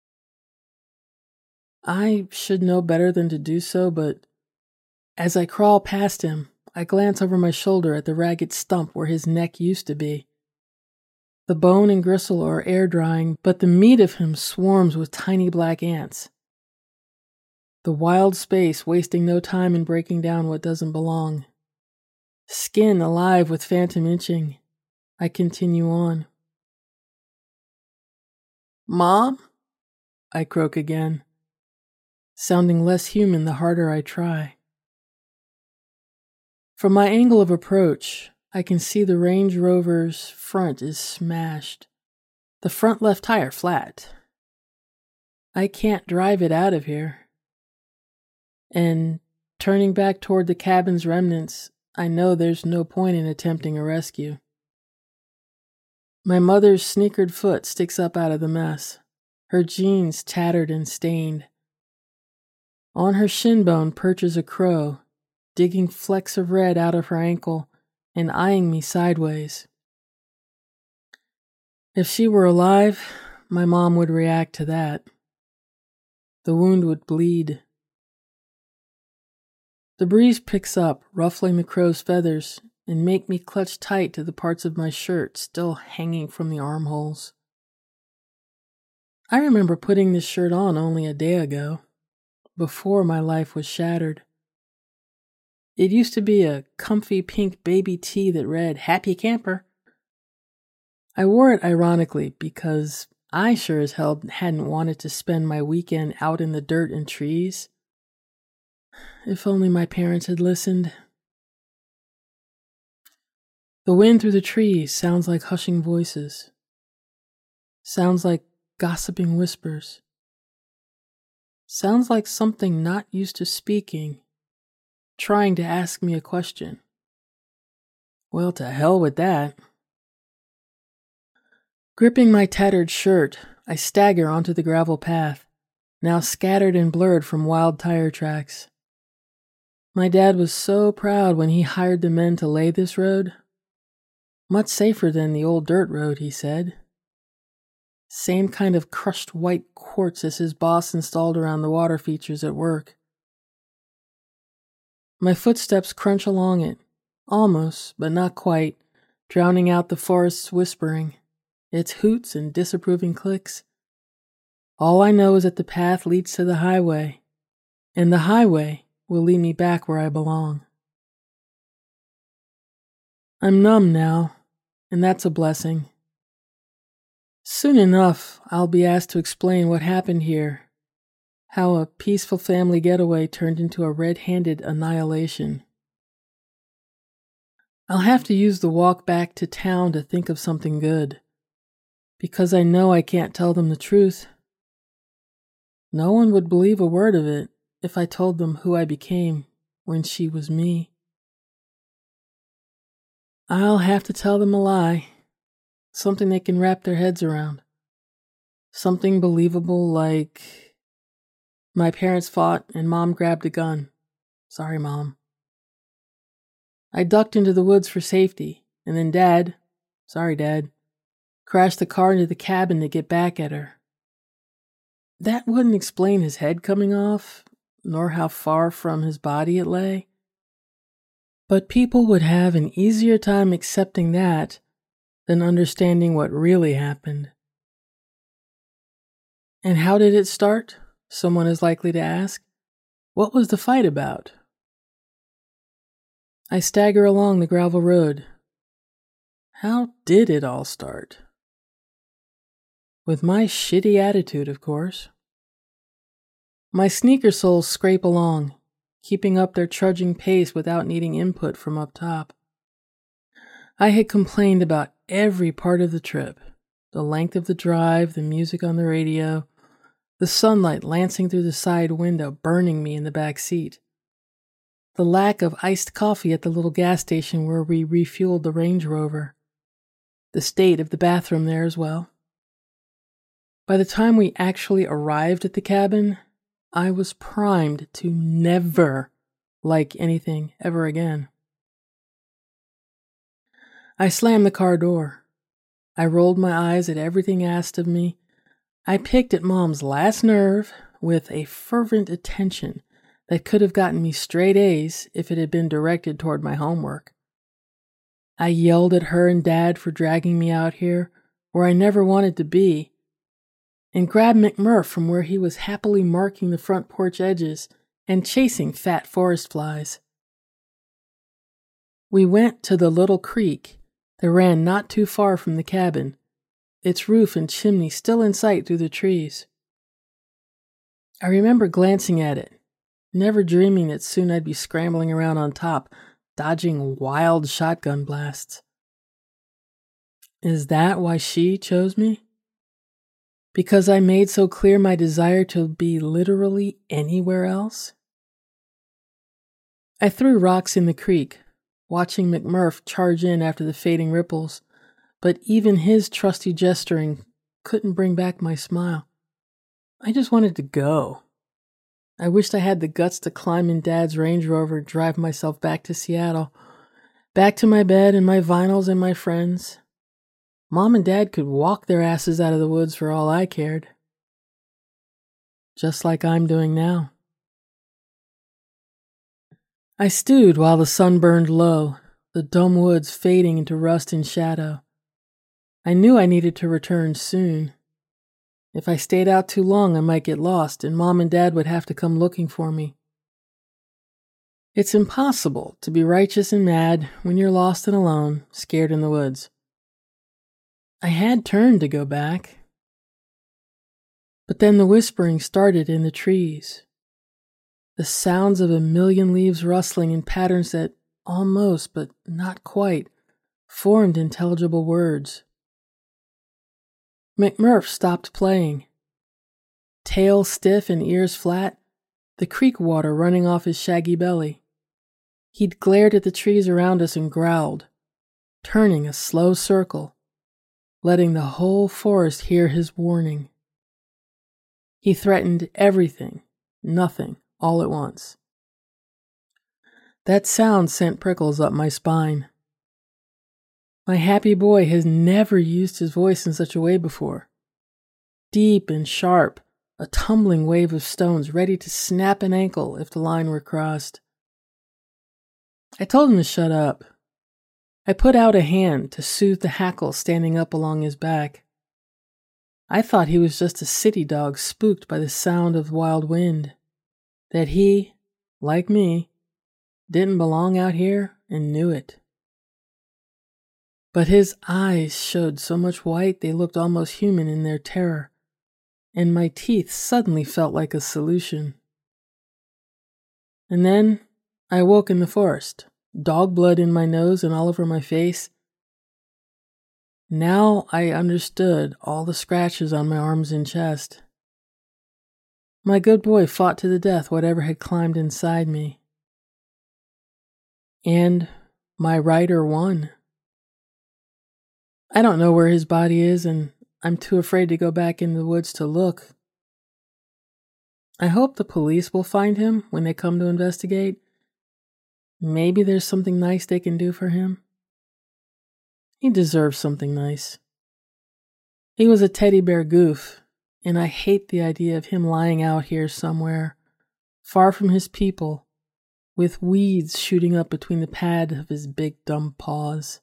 I should know better than to do so, but as I crawl past him, I glance over my shoulder at the ragged stump where his neck used to be. The bone and gristle are air drying, but the meat of him swarms with tiny black ants. The wild space wasting no time in breaking down what doesn't belong. Skin alive with phantom inching, I continue on. Mom? I croak again, sounding less human the harder I try. From my angle of approach, I can see the Range Rover's front is smashed, the front left tire flat. I can't drive it out of here. And turning back toward the cabin's remnants, I know there's no point in attempting a rescue. My mother's sneakered foot sticks up out of the mess, her jeans tattered and stained. On her shin bone perches a crow, digging flecks of red out of her ankle and eyeing me sideways. If she were alive, my mom would react to that. The wound would bleed. The breeze picks up, ruffling the crow's feathers, and make me clutch tight to the parts of my shirt still hanging from the armholes. I remember putting this shirt on only a day ago, before my life was shattered. It used to be a comfy pink baby tee that read, "Happy Camper." I wore it ironically because I sure as hell hadn't wanted to spend my weekend out in the dirt and trees. If only my parents had listened. The wind through the trees sounds like hushing voices. Sounds like gossiping whispers. Sounds like something not used to speaking, trying to ask me a question. Well, to hell with that. Gripping my tattered shirt, I stagger onto the gravel path, now scattered and blurred from wild tire tracks. My dad was so proud when he hired the men to lay this road. Much safer than the old dirt road, he said. Same kind of crushed white quartz as his boss installed around the water features at work. My footsteps crunch along it, almost, but not quite, drowning out the forest's whispering, its hoots and disapproving clicks. All I know is that the path leads to the highway, and the highway will lead me back where I belong. I'm numb now, and that's a blessing. Soon enough, I'll be asked to explain what happened here, how a peaceful family getaway turned into a red-handed annihilation. I'll have to use the walk back to town to think of something good, because I know I can't tell them the truth. No one would believe a word of it if I told them who I became when she was me. I'll have to tell them a lie, something they can wrap their heads around. Something believable like, my parents fought and Mom grabbed a gun. Sorry, Mom. I ducked into the woods for safety, and then Dad, sorry Dad, crashed the car into the cabin to get back at her. That wouldn't explain his head coming off, nor how far from his body it lay. But people would have an easier time accepting that than understanding what really happened. And how did it start? Someone is likely to ask. What was the fight about? I stagger along the gravel road. How did it all start? With my shitty attitude, of course. My sneaker soles scrape along, keeping up their trudging pace without needing input from up top. I had complained about every part of the trip, the length of the drive, the music on the radio, the sunlight lancing through the side window burning me in the back seat, the lack of iced coffee at the little gas station where we refueled the Range Rover, the state of the bathroom there as well. By the time we actually arrived at the cabin, I was primed to never like anything ever again. I slammed the car door. I rolled my eyes at everything asked of me. I picked at Mom's last nerve with a fervent attention that could have gotten me straight A's if it had been directed toward my homework. I yelled at her and Dad for dragging me out here where I never wanted to be, and grabbed McMurph from where he was happily marking the front porch edges and chasing fat forest flies. We went to the little creek that ran not too far from the cabin, its roof and chimney still in sight through the trees. I remember glancing at it, never dreaming that soon I'd be scrambling around on top, dodging wild shotgun blasts. Is that why she chose me? Because I made so clear my desire to be literally anywhere else? I threw rocks in the creek, watching McMurph charge in after the fading ripples, but even his trusty gesturing couldn't bring back my smile. I just wanted to go. I wished I had the guts to climb in Dad's Range Rover and drive myself back to Seattle, back to my bed and my vinyls and my friends. Mom and Dad could walk their asses out of the woods for all I cared. Just like I'm doing now. I stewed while the sun burned low, the dumb woods fading into rust and shadow. I knew I needed to return soon. If I stayed out too long, I might get lost, and Mom and Dad would have to come looking for me. It's impossible to be righteous and mad when you're lost and alone, scared in the woods. I had turned to go back. But then the whispering started in the trees. The sounds of a million leaves rustling in patterns that almost, but not quite, formed intelligible words. McMurph stopped playing. Tail stiff and ears flat, the creek water running off his shaggy belly. He'd glared at the trees around us and growled, turning a slow circle, letting the whole forest hear his warning. He threatened everything, nothing, all at once. That sound sent prickles up my spine. My happy boy has never used his voice in such a way before. Deep and sharp, a tumbling wave of stones ready to snap an ankle if the line were crossed. I told him to shut up. I put out a hand to soothe the hackle standing up along his back. I thought he was just a city dog spooked by the sound of wild wind, that he, like me, didn't belong out here and knew it. But his eyes showed so much white they looked almost human in their terror, and my teeth suddenly felt like a solution. And then I woke in the forest, dog blood in my nose and all over my face. Now I understood all the scratches on my arms and chest. My good boy fought to the death whatever had climbed inside me. And my rider won. I don't know where his body is, and I'm too afraid to go back in the woods to look. I hope the police will find him when they come to investigate. Maybe there's something nice they can do for him. He deserves something nice. He was a teddy bear goof, and I hate the idea of him lying out here somewhere, far from his people, with weeds shooting up between the pad of his big dumb paws.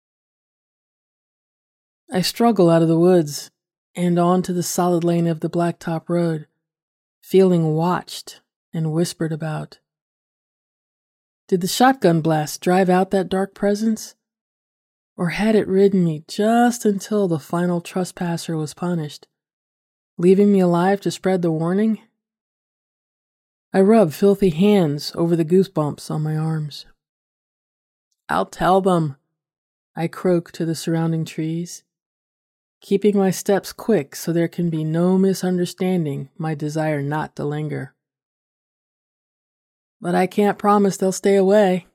I struggle out of the woods and onto the solid lane of the blacktop road, feeling watched and whispered about. Did the shotgun blast drive out that dark presence? Or had it ridden me just until the final trespasser was punished, leaving me alive to spread the warning? I rub filthy hands over the goosebumps on my arms. I'll tell them, I croak to the surrounding trees, keeping my steps quick so there can be no misunderstanding my desire not to linger. But I can't promise they'll stay away.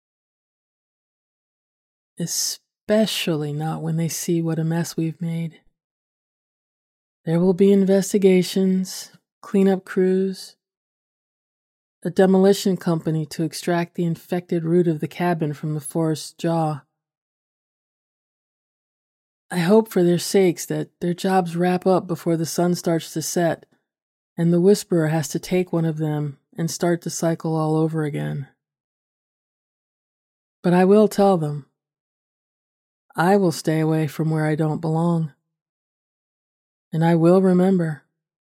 Especially not when they see what a mess we've made. There will be investigations, cleanup crews, a demolition company to extract the infected root of the cabin from the forest's jaw. I hope for their sakes that their jobs wrap up before the sun starts to set, and the Whisperer has to take one of them and start the cycle all over again. But I will tell them. I will stay away from where I don't belong. And I will remember.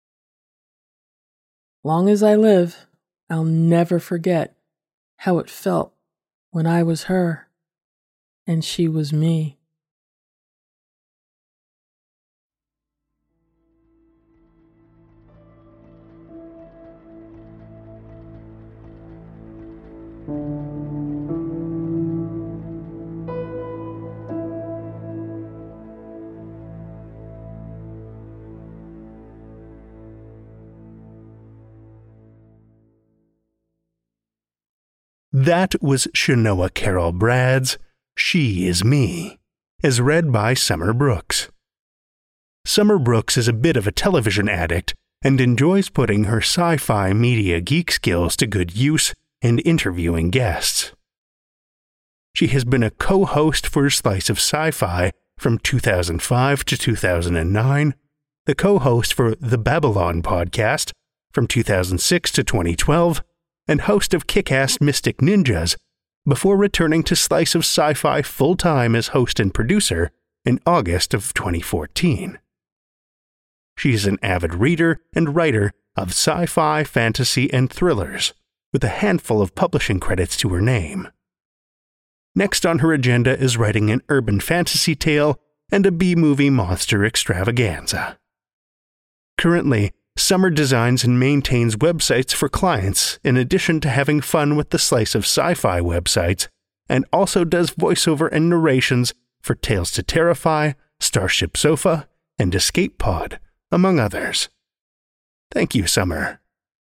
Long as I live, I'll never forget how it felt when I was her and she was me. That was Shanoa Carol Bradd's She Is Me, as read by Summer Brooks. Summer Brooks is a bit of a television addict and enjoys putting her sci-fi media geek skills to good use and interviewing guests. She has been a co-host for Slice of Sci-Fi from 2005 to 2009, the co-host for The Babylon podcast from 2006 to 2012, and host of Kick-Ass Mystic Ninjas, before returning to Slice of Sci-Fi full-time as host and producer in August of 2014. She's an avid reader and writer of sci-fi, fantasy, and thrillers, with a handful of publishing credits to her name. Next on her agenda is writing an urban fantasy tale and a B-movie monster extravaganza. Currently, Summer designs and maintains websites for clients in addition to having fun with the slice of sci-fi websites, and also does voiceover and narrations for Tales to Terrify, Starship Sofa, and Escape Pod, among others. Thank you, Summer.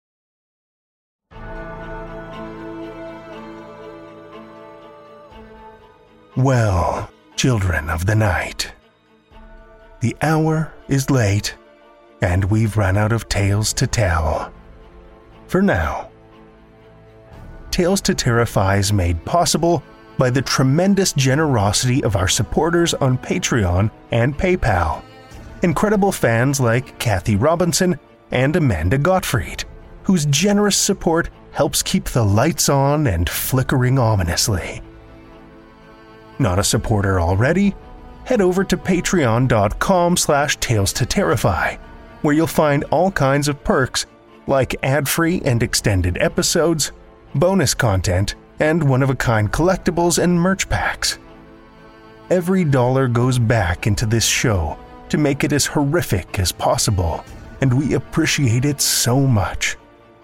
Well, children of the night, the hour is late, and we've run out of tales to tell. For now. Tales to Terrify is made possible by the tremendous generosity of our supporters on Patreon and PayPal. Incredible fans like Kathy Robinson and Amanda Gottfried, whose generous support helps keep the lights on and flickering ominously. Not a supporter already? Head over to patreon.com/Tales to Terrify, where you'll find all kinds of perks like ad-free and extended episodes, bonus content, and one-of-a-kind collectibles and merch packs. Every dollar goes back into this show to make it as horrific as possible, and we appreciate it so much.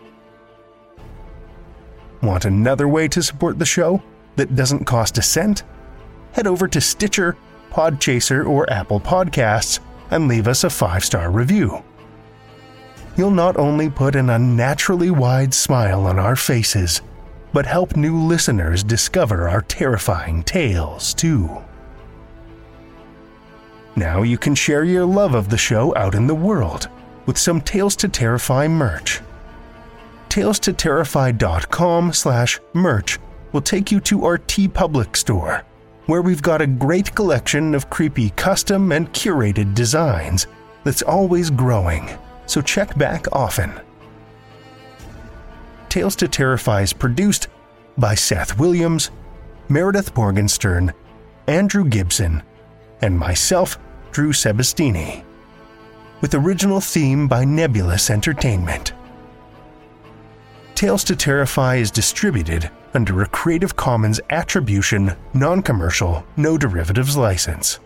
Want another way to support the show that doesn't cost a cent? Head over to Stitcher, Podchaser, or Apple Podcasts and leave us a 5-star review. You'll not only put an unnaturally wide smile on our faces, but help new listeners discover our terrifying tales, too. Now you can share your love of the show out in the world with some Tales to Terrify merch. TalesToTerrify.com/merch will take you to our TeePublic store, where we've got a great collection of creepy custom and curated designs that's always growing, so check back often. Tales to Terrify is produced by Seth Williams, Meredith Morgenstern, Andrew Gibson, and myself, Drew Sebastini, with original theme by Nebulous Entertainment. Tales to Terrify is distributed under a Creative Commons Attribution, Non-Commercial, No Derivatives license.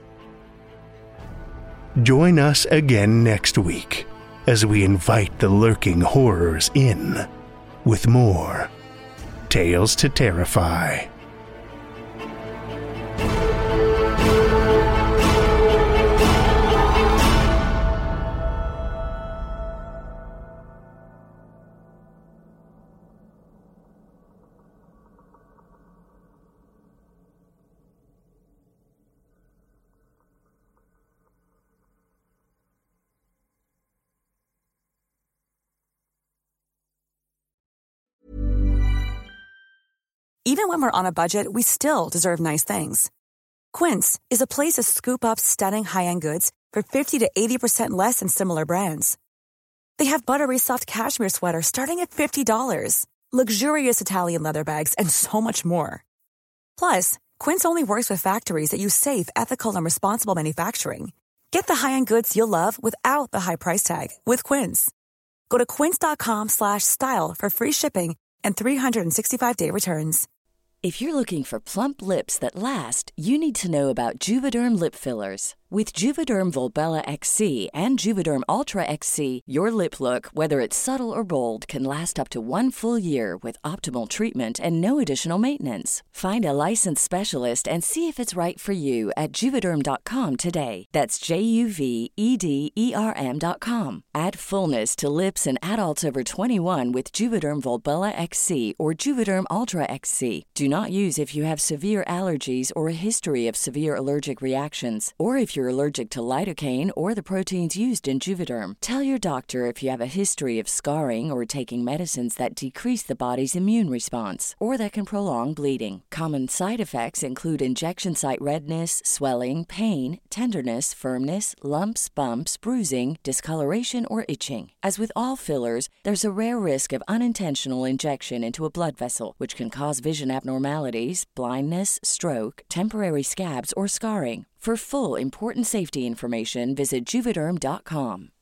Join us again next week as we invite the lurking horrors in with more Tales to Terrify. Even when we're on a budget, we still deserve nice things. Quince is a place to scoop up stunning high-end goods for 50 to 80% less than similar brands. They have buttery soft cashmere sweaters starting at $50, luxurious Italian leather bags, and so much more. Plus, Quince only works with factories that use safe, ethical, and responsible manufacturing. Get the high-end goods you'll love without the high price tag with Quince. Go to quince.com/style for free shipping and 365-day returns. If you're looking for plump lips that last, you need to know about Juvederm lip fillers. With Juvederm Volbella XC and Juvederm Ultra XC, your lip look, whether it's subtle or bold, can last up to 1 full year with optimal treatment and no additional maintenance. Find a licensed specialist and see if it's right for you at Juvederm.com today. That's JUVEDERM.com. Add fullness to lips in adults over 21 with Juvederm Volbella XC or Juvederm Ultra XC. Do not use if you have severe allergies or a history of severe allergic reactions, or if you're allergic to lidocaine or the proteins used in Juvederm. Tell your doctor if you have a history of scarring or taking medicines that decrease the body's immune response or that can prolong bleeding. Common side effects include injection site redness, swelling, pain, tenderness, firmness, lumps, bumps, bruising, discoloration, or itching. As with all fillers, there's a rare risk of unintentional injection into a blood vessel, which can cause vision abnormalities, blindness, stroke, temporary scabs, or scarring. For full, important safety information, visit Juvederm.com.